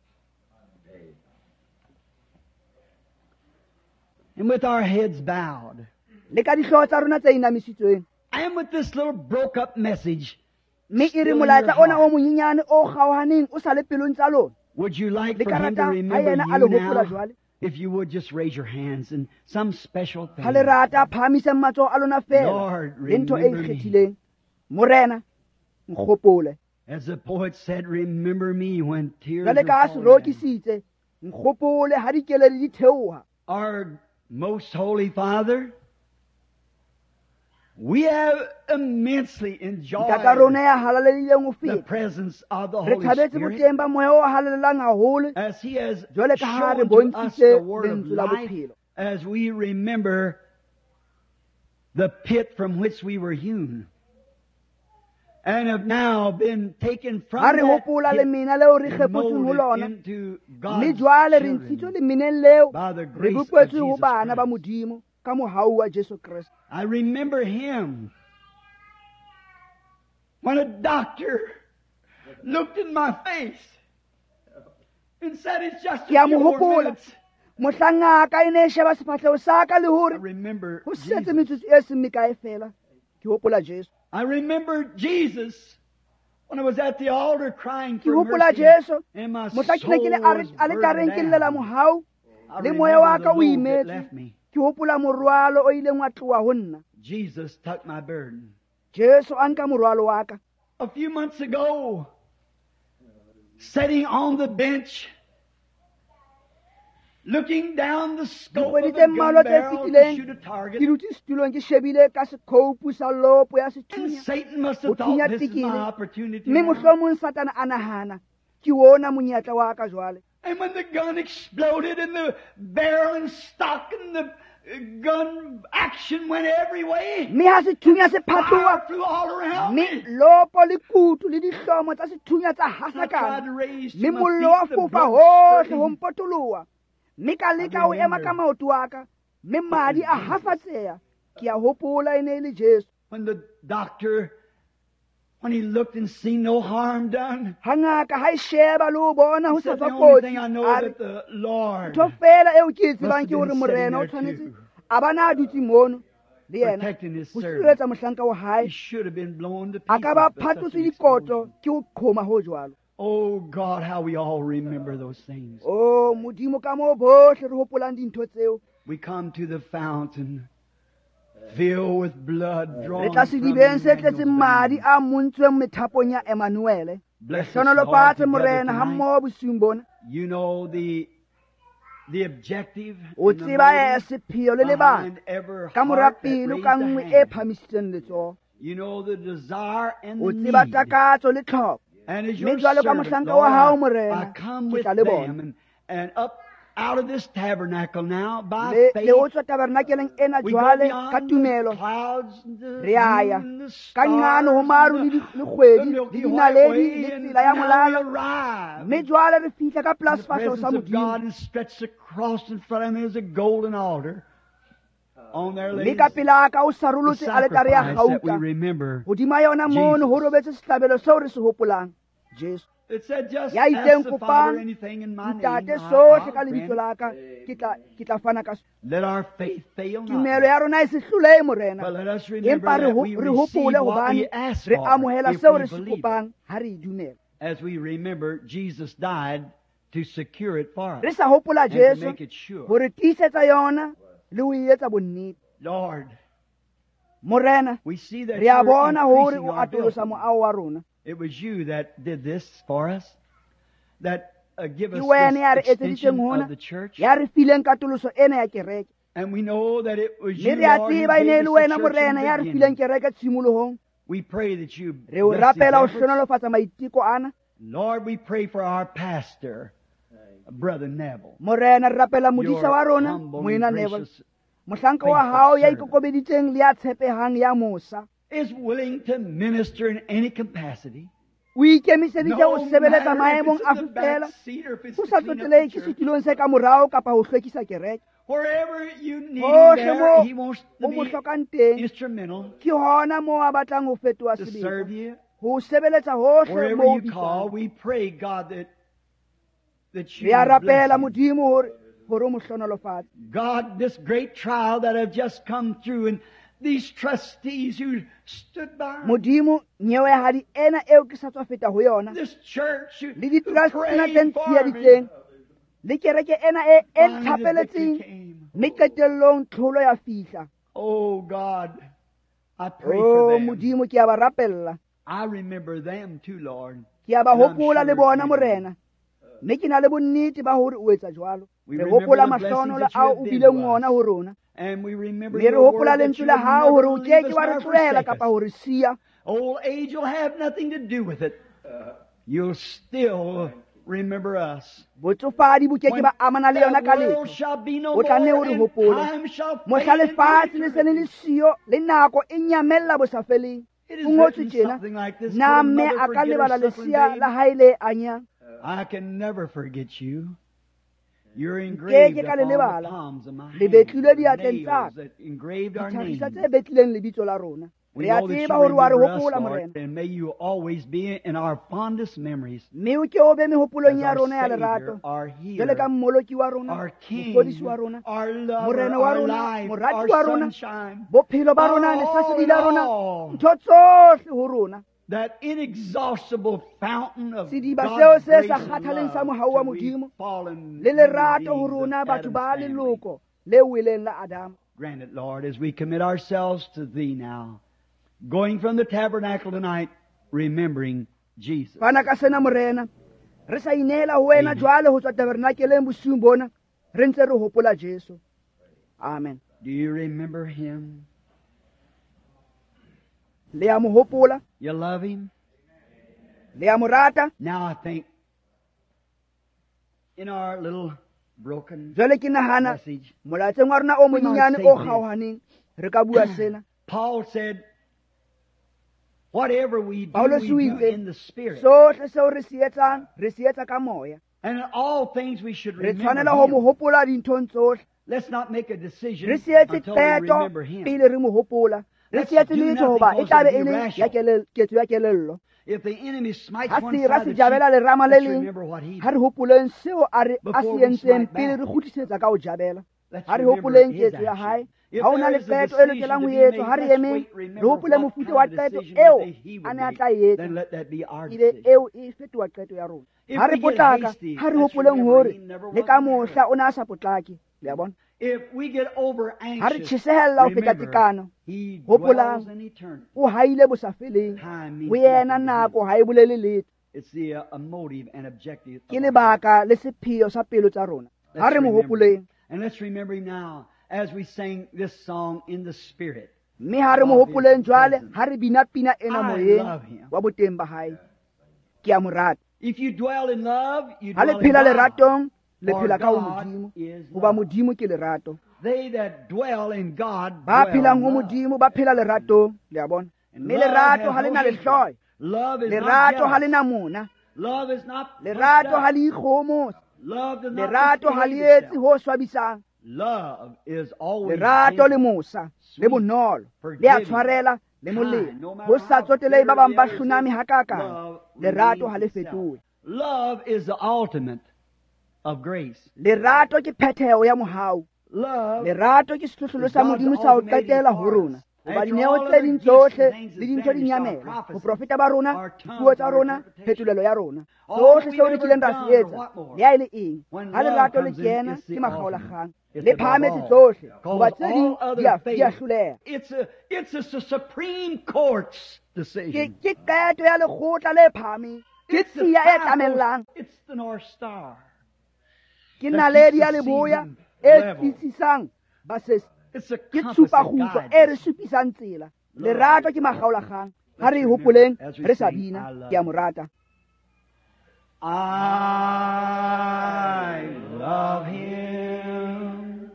And with our heads bowed,
Le ka dihlooho tsa rona tse inamisitsweng,
and with this little broke up message,
mme e re
still in
molaetsa
your
ona o
heart,
monyenyane o kgaohaneng o sa le pelong tsa lona,
would you like
le
for
ka
him to
ratang ha
remember
yena a
you
le hopola
now?
jwale,
If you would just raise your hands in some special thing.
ha le rata phamise matsoho a lona fela
Lord,
le ntho e
remember me.
ikgethileng morena nkgopole
As the poet said, remember me when tears
jwale ka
are
ha
falling down.
serokisitse nkgopole ha dikeledi di theoha.
Our most holy Father, we have immensely enjoyed
ntata rona ya halaledileng ho
the
feta
presence of the
re
Holy
thabetse
Spirit
boteng ba moya o halalelang haholo
as He has
jwale ka ha re
shown to us the
bontshitse
word of
lentswe la
life,
bophelo.
as we remember the pit from which we were hewn and have now been taken from
ha re
that
hopola le
pit
mina leo re
and
kgepotsweng ho
molded
lona
into
mme
God's
jwale re ntshitswe
children
lemeneng leo
by the
re
grace of
bopetswe ho
Jesus
bana ba
Christ.
modimo ka mohau wa Jesu Kriste.
I remember him when a doctor looked in my face and said, it's just a
Ke a
few
mo
more
hopola
minutes.
mohlang ngaka e ne e sheba sefatlhego sa ka le
I
hore
remember
ho setse
Jesus.
metsotso e seng mekae fela. Ke hopola Jesu.
I remember Jesus when I was at the altar crying
Ke
for
hopola
mercy
Jesu
and my
mohla ke ne ke le
soul was
a le tareng ke llela
burdened out.
mohau
I
le moya wa
remember
ka
the
o
load that
imetse.
left me.
Ke hopola morwalo o ileng wa tloha ho nna.
Jesus took my burden.
Jesu a nka morwalo wa ka.
A few months ago, sitting on the bench, looking down the scope of
Dikgwedi
the
tse
gun
mmalwa tse
barrel to
fetileng
shoot a target.
ke dutse setulong ke shebile ka sekhoupu sa lopo ya
And
sethunya
Satan must
ho
have thought
thunya
this is my
tekele
opportunity.
mme
now.
mohlomong satana a nahana ke ona monyetla wa ka jwale.
And when the gun exploded and the barrel and stock and the gun action went every way,
mme ha sethunya se
fire
phatloha
flew all around
mme
me.
lopo le kutu le dihlomo tsa sethunya tsa
I tried to
hasakana
raise to
mme
my
mollo wa
feet, the
fofa
blood
hohle ho
spurting.
mpotoloha mme ka leka ho ema ka maoto wa ka mme madi a hafatseha. Ke a hopola e ne e le Jesu.
When the doctor, when he looked and seen no harm done,
Ha ngaka ha e sheba le ho bona ho
he
sa
said, the
tswa
only thing I
kotsi
know
a re
that the Lord
ntho fela eo ke e
must
tsebang
have
ke hore
been
morena
sitting
o
there
tshwanetse
too,
a bana a dutse mono le yena
protecting his
ho
servant.
sireletsa mohlanka wa
He
hae
should have been blown to
a ka ba
pieces by such
phatlotswe
an
dikoto
explosion.
ke ho qhoma ho jwalo.
Oh God, how we all remember those things.
O modimo ka moo bohle re hopolang dintho tseo.
We come to the fountain filled with blood
Re
drawn
tla
from
sedibeng se tletseng
Emmanuel's
madi
veins.
a montsweng methapong ya Emmanuele.
Bless us,
Hlonolofatse
Lord,
morena
together
ha
tonight.
mmoho bosiung bona.
You know the objective
O
and the
tseba
motive
sepheo le lebaka
behind every
ka mora
heart that
pelo
raised
ka
a
nngwe e
hand.
phamisitseng letsoho.
You know the desire and
O
the
tseba
need.
takatso le tlhoko.
And as
Mme
your
jwalo ka
servant,
mohlanka
Lord,
wa hao
I
morena
come
ke
with
tla le bona.
them and up out of this tabernacle now by
Le
faith.
o tswa tabernakeleng ena
We go
jwale ka
beyond the
tumelo
clouds, the
re a ya
moon, the
ka nqane ho
stars,
maru
and
le
the
kgwedi le
Milky White
dinaledi
Way,
le
and
tsela ya
now we
molala.
arrive
Mme jwale re fihla ka
in the
plasfatshego
presence
sa
of God
modimo.
and stretched across in front of me is a golden altar. On there
Mme
lays
ka pela ka o
the
sarolotse aletare ya
sacrifice that we
gauta.
remember.
Hodima yona mono ho robetse sehlabelo seo re se hopolang. Jesu.
It said, just
Ya
ask
itseng
the Father
kopang
anything in my name.
ntate
I'll
sohle ka lebitso
grant it.
la ka ke tla fana ka
Let our faith fail
tumelo
not.
ya rona e se hlolehe morena.
But let us remember
Empa
that we
re
receive
hopole
what we
hobane
ask
re
for
amohela
if
seo
we
re se
believe it.
kopang ha re dumela.
As we remember, Jesus died to secure it for us
Re sa hopola
and to
Jesu
make it sure.
ho re tiisetsa yona le ho e etsa bonnete.
Lord,
Morena
we see that
re a
you're
bona hore
increasing
o
our
atolosa
building.
moao wa rona.
It was you that did this for us, that give us
Ke wena ya re
this
etseditseng
extension
hona
of the church.
ya re fileng katoloso ena ya kereke.
And we know that it was you,
Mme re a
Lord, who
tseba e ne
gave
le
us the
wena
church in
morena ya
the
re fileng
beginning.
kereke tshimolohong.
We pray that you
Re o
bless his
rapela ho
efforts.
hlonolofatsa maiteko ana.
Lord, we pray for our pastor, Brother Neville.
Morena re rapela modisa wa
Your
rona
humble
moena
and
Neville.
gracious
Mohlanka wa
faithful
hao ya
servant.
ikokobeditseng le ya tshepehang ya mosa.
is willing to minister in any capacity.
O ikemiseditse ho
No
sebeletsa
matter if
maemong
it's
a
in the back
fefela.
seat or if it's
Ho
to
sa
clean up
tsotellehe
the
ke
church.
setulong se ka morao kapa ho hlwekisa kereke.
Wherever you need him
Hohle
there,
mo
he wants to
o mo
be
hlokang teng
instrumental
ke hona moo a batlang ho fetoha
to
sebetsa.
serve you.
Ho sebeletsa hohle
Wherever
moo o
you call,
bitsang.
we pray, God, that you
Re a
will bless
rapela
him.
modimo hore o mo hlonolofatse.
God, this great trial that have just come through and these trustees who stood by
Modimo nyewehadi ena eo ke sa tswa feta ho yona.
this church who
Le di-trust tsena tse
prayed for me.
ntshiyaditseng. le kereke ena e tlhapeletseng mme qetellong tlholo ya fihla.
Oh God, I pray for them.
Modimo ke a ba rapella,
I remember them too, Lord.
ke a ba
And I'm
hopola le
sure
bona
you
morena, mme ke na le bonnete ba hore o etsa jwalo.
We
Re
remember
hopola
the blessings
mahlohonolo
that you
ao
have
o
been
bileng
to
ona
us.
ho rona,
And we remember
mme re
your
hopola
word that
lentswe
you
la
will
hao hore
never
o
leave
ke
us
ke wa re
nor
tlohela
forsake
kapa
us.
ho re siya.
Old age will have nothing to do with it. You'll still remember us.
Botsofadi bo ke ke
When
ba amana le yona
the
ka
world
letho.
shall be no
O tla nne o
more
re
and
hopole.
time shall
Mohla
fade into
lefatshe le se le le
eternity.
siyo le nako e nyamella bo sa feleng.
It is
Ho ngotswe
written
tjena,
something like this,
na
could a
mme
mother
a ka
forget her
lebala
suckling
lesia
babe?
la hae le anyang.
I can never forget you. You're
Ke
engraved
ke ka
upon
le
the
lebala.
palms of my
Le
hands.
betlilwe
The
diatleng
nails
tsa
that engraved our
ditlhagisa
names.
tse betlileng lebitso la rona.
We
Re a
know that you
tseba hore wa re
remember us,
hopola
Lord,
morena,
and may you always be in our fondest memories
mme o ke o be mehopolong
as
ya
our
rona ya
Savior,
lerato,
our
jwale ka
healer,
mmoloki wa rona,
our
mofodisi
King,
wa rona,
our lover,
morena wa
our
rona,
life,
morati
our
wa rona,
sunshine,
bophelo ba rona,
our
lehlasedi
all in
la rona,
all.
ntho tsohle ho rona.
That inexhaustible fountain of
Sediba seo
God's
se
grace
sa
and
kgathaleng sa
love
mohau wa
to we
Modimo,
fallen
le
human
lerato ho
beings of
rona batho
Adam's
ba
family.
leloko le weleng la Adam.
Grant it, Lord, as we commit ourselves to Thee now, going from the tabernacle tonight, remembering Jesus.
Fana ka sena morena, re sa inela ho wena
Amen.
jwale ho tswa tabernakeleng bosiung bona, re ntse re hopola Jesu. Amen.
Do you remember Him?
Le a mo hopola,
You love Him?
le a mo rata.
Now I think in our little broken
Jwale ke nahana
message,
molatseng wa rona o
We might
monyenyane
say
o
this.
kgaohaneng, re ka bua sena.
Paul said, whatever we do,
Paulus
we
o
do
itse,
in the Spirit.
sohle seo re se etsang, re se etsa ka moya.
And in all things we should
Re
remember
tshwanela ho mo
Him.
hopola dinthong tsohle.
Let's not make a decision
Re se etse
until we
qeto
remember Him.
pele re mo hopola. Re
Let's
se etse
do
letho
nothing
hoba e
because
tla be
it'll
e
be
le ya
irrational.
ketso ya kelello.
If the enemy smites
Ha
one
sera
side
se
of the
jabela
cheek,
lerama le
let's
leng,
remember what He
ha
did.
re hopoleng seo a
Before
se
we
entseng
smite
pele
back.
re kgutlisetsa ka ho jabela.
Let's
Ha re
remember
hopoleng
His
ketso ya
action.
hae.
If
Ha o na
there
le
is a
qeto e
decision
lokelang
to
ho
be
etswa,
made,
ha re
let's
emeng,
wait,
re
remember
hopole
what
mofuta
kind
wa
of
qeto
decision
eo
that He
a
would
ne a
make.
tla etsa.
Then let that be our
Ebe
decision.
eo e fetoha qeto ya rona.
If
Ha re
we get
potlaka,
hasty,
ha re
let's
hopoleng
remember
hore
He never
le
was
ka
in a
mohla o ne a sa potlake. Le a bona?
If we get over
Ha re
anxious,
tjhesehella ho feta
remember,
tekano.
He
Hopolang,
dwells in eternity.
o haile bo sa feleng.
Time means
Ho yena
nothing to Him.
nako ha e bolele letho.
It's the a motive and objective
Ke
of our heart.
lebaka le sepheo sa pelo tsa rona. Ha
Let's
re mo
remember.
hopoleng.
And let's remember Him now as we sing this song in the Spirit.
Mme ha re mo
of His
hopoleng jwale,
presence.
ha re bina pina ena
I
moyeng
love Him.
wa boteng ba hae. Ke a mo rata.
If you dwell in love, you
Ha le
dwell in
phela
God.
leratong, le
For
phela ka ho
God
Modimo.
is
Hoba
love.
Modimo ke lerato.
They that dwell in God
Ba
dwell
phelang
in
ho
love.
Modimo, ba phela leratong. Le a bona?
And
Mme
love
lerato
has
ha le
no
na
hatred.
lehloyo.
Love is not
Lerato ha le
jealous.
na mona.
Love is not puffed
Lerato ha
up.
le ikgohomosa.
Love does not
Lerato ha le
misbehave
etse
itself.
ho swabisang.
Love is always
Lerato le
gentle,
mosa, le
sweet,
bonolo, le a
forgiving,
tshwarela, le
kind.
molemo.
No matter
Ho sa
how
tsotelei ba
bitter
bang
the
ba
other
hloname
is,
hakakang.
love
Lerato ha
remains
le
itself.
fetohe.
Love is the ultimate of grace.
Lerato ke phetheo ya mohau.
Love
Lerato ke sehlohlolo
is
sa
God's
Modimo sa ho
ultimate
qetela ho
for
rona.
us.
Hoba
After
dineo
all
tse
other
ding
gifts
tsohle
and things
le
is
dintho di
vanished, our
nyamela.
prophecy,
Boprofeta ba rona,
our tongues,
dipuo tsa
our
rona,
interpretation.
phetolelo ya rona.
All
Sohle
we've
seo re
ever
kileng ra
done
se
or
etsa,
what more?
le ha e le eng.
When
Ha
love
lerato le
comes in,
kena,
it's the
ke makgaolakgang.
ultimate. It's
Le
above
phahametse
all.
tsohle.
Because
Hoba tse ding
all other
di a
faith,
hloleha.
it's a Supreme Court's decision.
Ke qeto ya lekgotla le phahameng. Ke
It's the
tsia e
signpost.
tlamellang.
It's the North Star.
Ke
that
naledi
keeps
ya
the
leboya
season
e
level.
tsitsisang basesi.
It's a
Ke
compass that
tshupakgutlo
guides
e re
us.
supisang tsela.
Love.
Lerato ke makgaolakgang. Ha
Let's
re e
remember
hopoleng,
as we
re sa
sing, I
bina.
love
Ke a mo rata.
I love Him.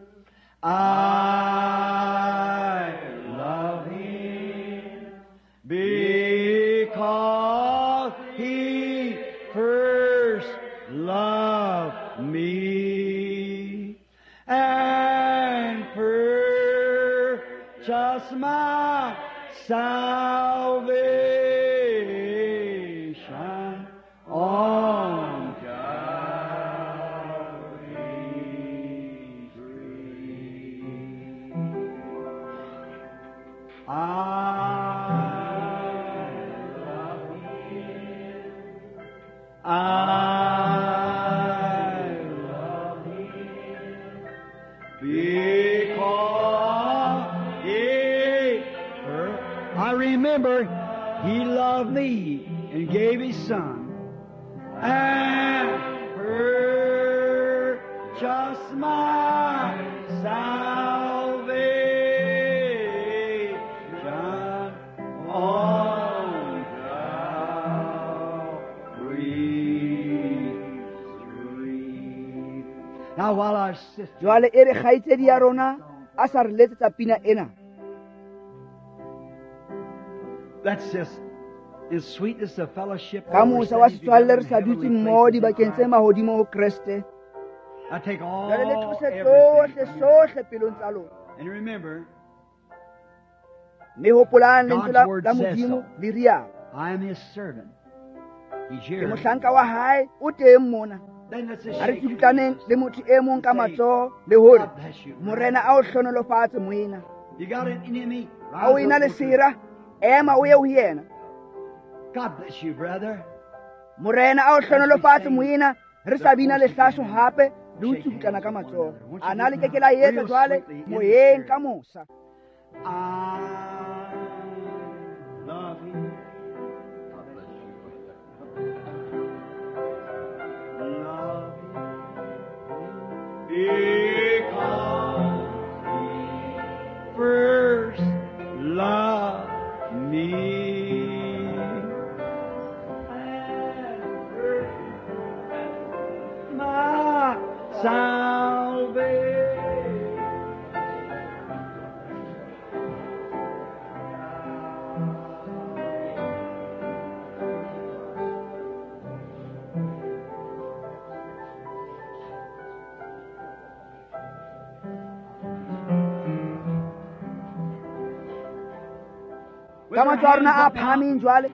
I love Him because He first loved me and purchased my salvation on Calvary's tree. I love Him. I love remember, He loved me and gave His Son and purchased my salvation on Calvary's tree. Now, while our sister
jwale e re kgaitsedi ya rona a sa re letsetsa pina ena,
that's just in sweetness of fellowship.
ka mosa wa setswalle re sa dutse mmoho dibakeng tse mahodimo ho Kreste,
I take all
jwale le tlose
everything.
sohle pelong tsa lona.
And remember,
mme hopolang lentswe
God's word
la
says
Modimo
so.
le rialo,
I am His servant. He's
ke
here.
mohlanka wa hae o teng mona.
Then let's just
A re
shake hands.
tsutlaneng le motho e mong ka matsoho le hore
God bless you.
morena a o hlonolofatse moena.
You got an enemy?
Ha o ena le sera, ema o ye ho yena.
God bless you, brother.
Morena a o hlonolofatse moena, re sa bina lehlaso hape le ho tsutlana ka matsoho. A na le keke la etsa jwale moyeng ka mosa.
I love you. Love you. Because He first loved me. And purchased my salvation.
Ka matsoho a rona a phahameng jwale,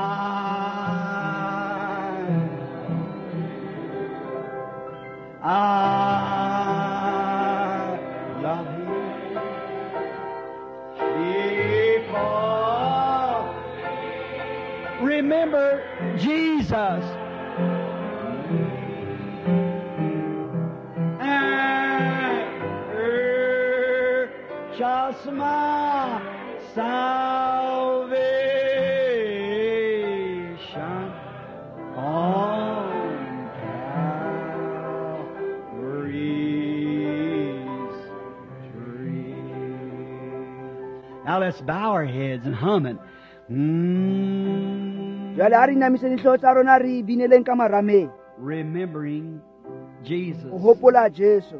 I love you because remember Jesus and purchased my salvation on Calvary's tree. Now let's bow our heads and hum it.
jwale a re inamise dihlooho tsa rona re bineleng ka marameng,
Remembering Jesus.
ho hopola Jesu.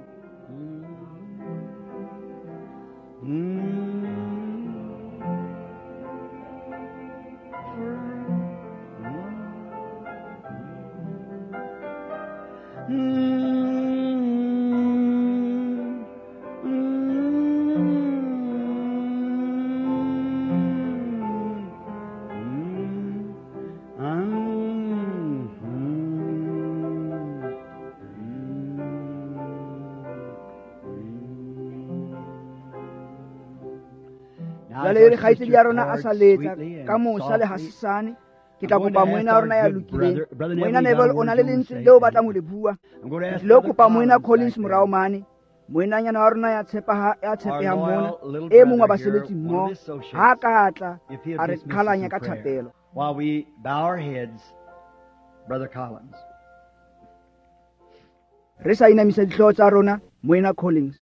Jwale e re kgaitsedi ya rona a sa letsa ka mosa le hasesane, ke tla kopa moena wa rona ya lokileng. Moena Neville o na le lentswe leo batlang ho le bua. Ke tlilo kopa moena Collins morao mane, moenanyana wa rona ya tshepehang mona, e mong wa basebetsi mmoho, ha ka tla a re qhalanya ka thapelo.
While we bow our heads, Brother Collins.
Re sa inamisa dihlooho tsa rona, moena Collins.